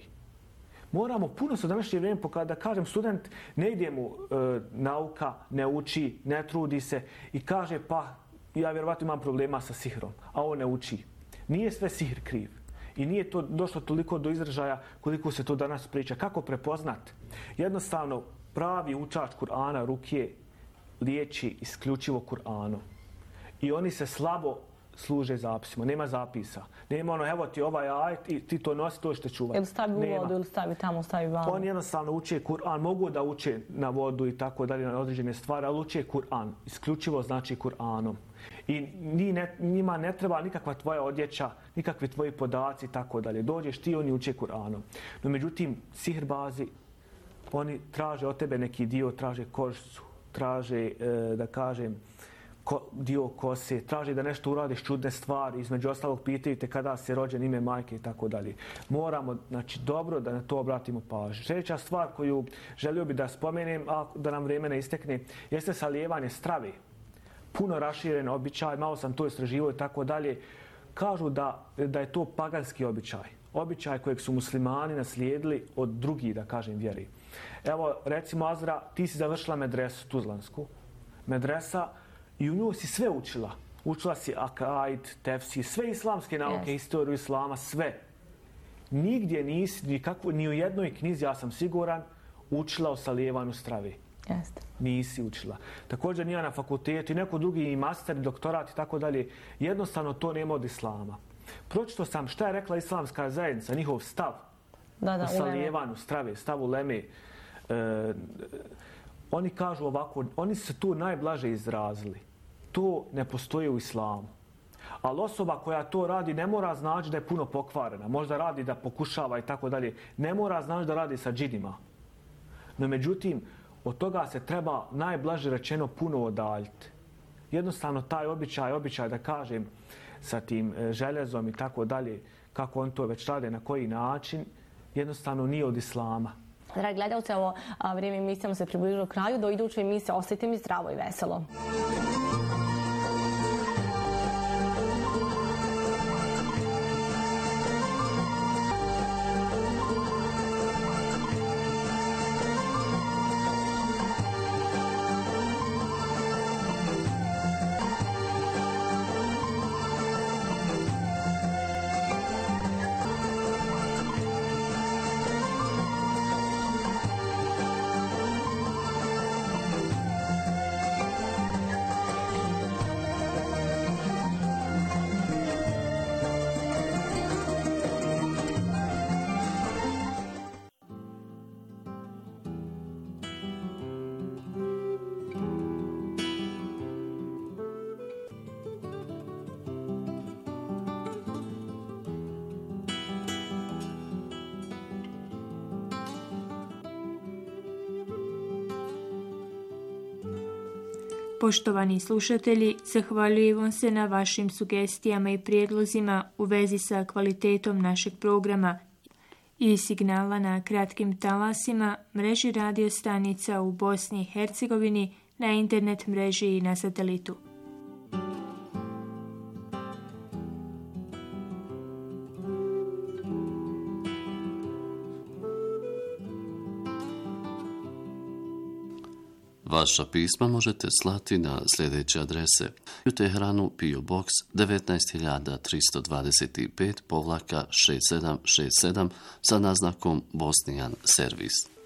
Moramo puno se u današnje vrijeme pokazati, da kažem, student ne ide mu e, nauka, ne uči, ne trudi se i kaže pa ja vjerovatno imam problema sa sihrom, a on ne uči. Nije sve sihr kriv. I nije to došlo toliko do izražaja koliko se to danas priča. Kako prepoznat? Jednostavno, pravi učač Kur'ana, rukije, liječi isključivo Kur'anom. I oni se slabo služe zapisima. Nema zapisa. Nema ono, evo ti ovaj ajet i ti to nosi, to što čuvati. Ili stavi u vodu, ili stavi tamo, stavi vamo. Oni jednostavno uče Kur'an. Mogu da uče na vodu i tako dalje, na određene stvari, ali uče Kur'an. Isključivo znači Kur'anom. I ne, njima ne treba nikakva tvoja odjeća, nikakvi tvoji podaci i tako dalje. Dođeš ti, oni uče Kur'anom. No međutim, sihrbazi, oni traže od tebe neki dio, traže kožicu, traže, e, da kažem, ko, dio kose, traži da nešto uradiš čudne stvari, između ostalog pitaju te kada si rođen, ime majke i tako dalje. Moramo, znači, dobro da na to obratimo pažnju. Sljedeća stvar koju želio bi da spomenem, a da nam vrijeme ne istekne, jeste salijevanje strave. Puno raširen običaj, malo sam to istraživao i tako dalje. Kažu da, da je to paganski običaj. Običaj kojeg su muslimani naslijedili od drugih, da kažem, vjeri. Evo, recimo, Azra, ti si završila medresu tuzlansku. Medresa, i u nju si sve učila. Učila si akaid, tefsir, sve islamske nauke, yes. Historiju islama, sve. Nigdje nisi, nikakvo, ni u jednoj knjizi, ja sam siguran, učila o salijevanju strave. Jeste. Nisi učila. Također nije na fakultetu i neko drugi i master, i doktorat i tako dalje. Jednostavno to nema od islama. Pročito sam šta je rekla islamska zajednica, njihov stav da, da, o salijevanju strave, stav uleme. E, oni kažu ovako, oni su se tu najblaže izrazili. To ne postoji u islamu. Ali osoba koja to radi ne mora znači da je puno pokvarena. Možda radi da pokušava i tako dalje. Ne mora znači da radi sa džinima. No međutim, od toga se treba najblaže rečeno puno odaljiti. Jednostavno taj običaj, običaj da kažem sa tim željezom i tako dalje, kako on to već rade, na koji način, jednostavno nije od islama. Dragi gledalci, ovo vrijeme emisijama se približilo kraju. Do iduće emisije ostajte mi zdravo i veselo. Poštovani slušatelji, zahvaljujem se na vašim sugestijama i prijedlozima u vezi sa kvalitetom našeg programa i signala na kratkim talasima, mreži radio stanica u Bosni i Hercegovini, na internet mreži i na satelitu. Vaša pisma možete slati na sljedeće adrese: u Teheranu P O Box devetnaest hiljada tristo dvadeset pet šezdeset sedam šezdeset sedam sa naznakom Bosnian Servis.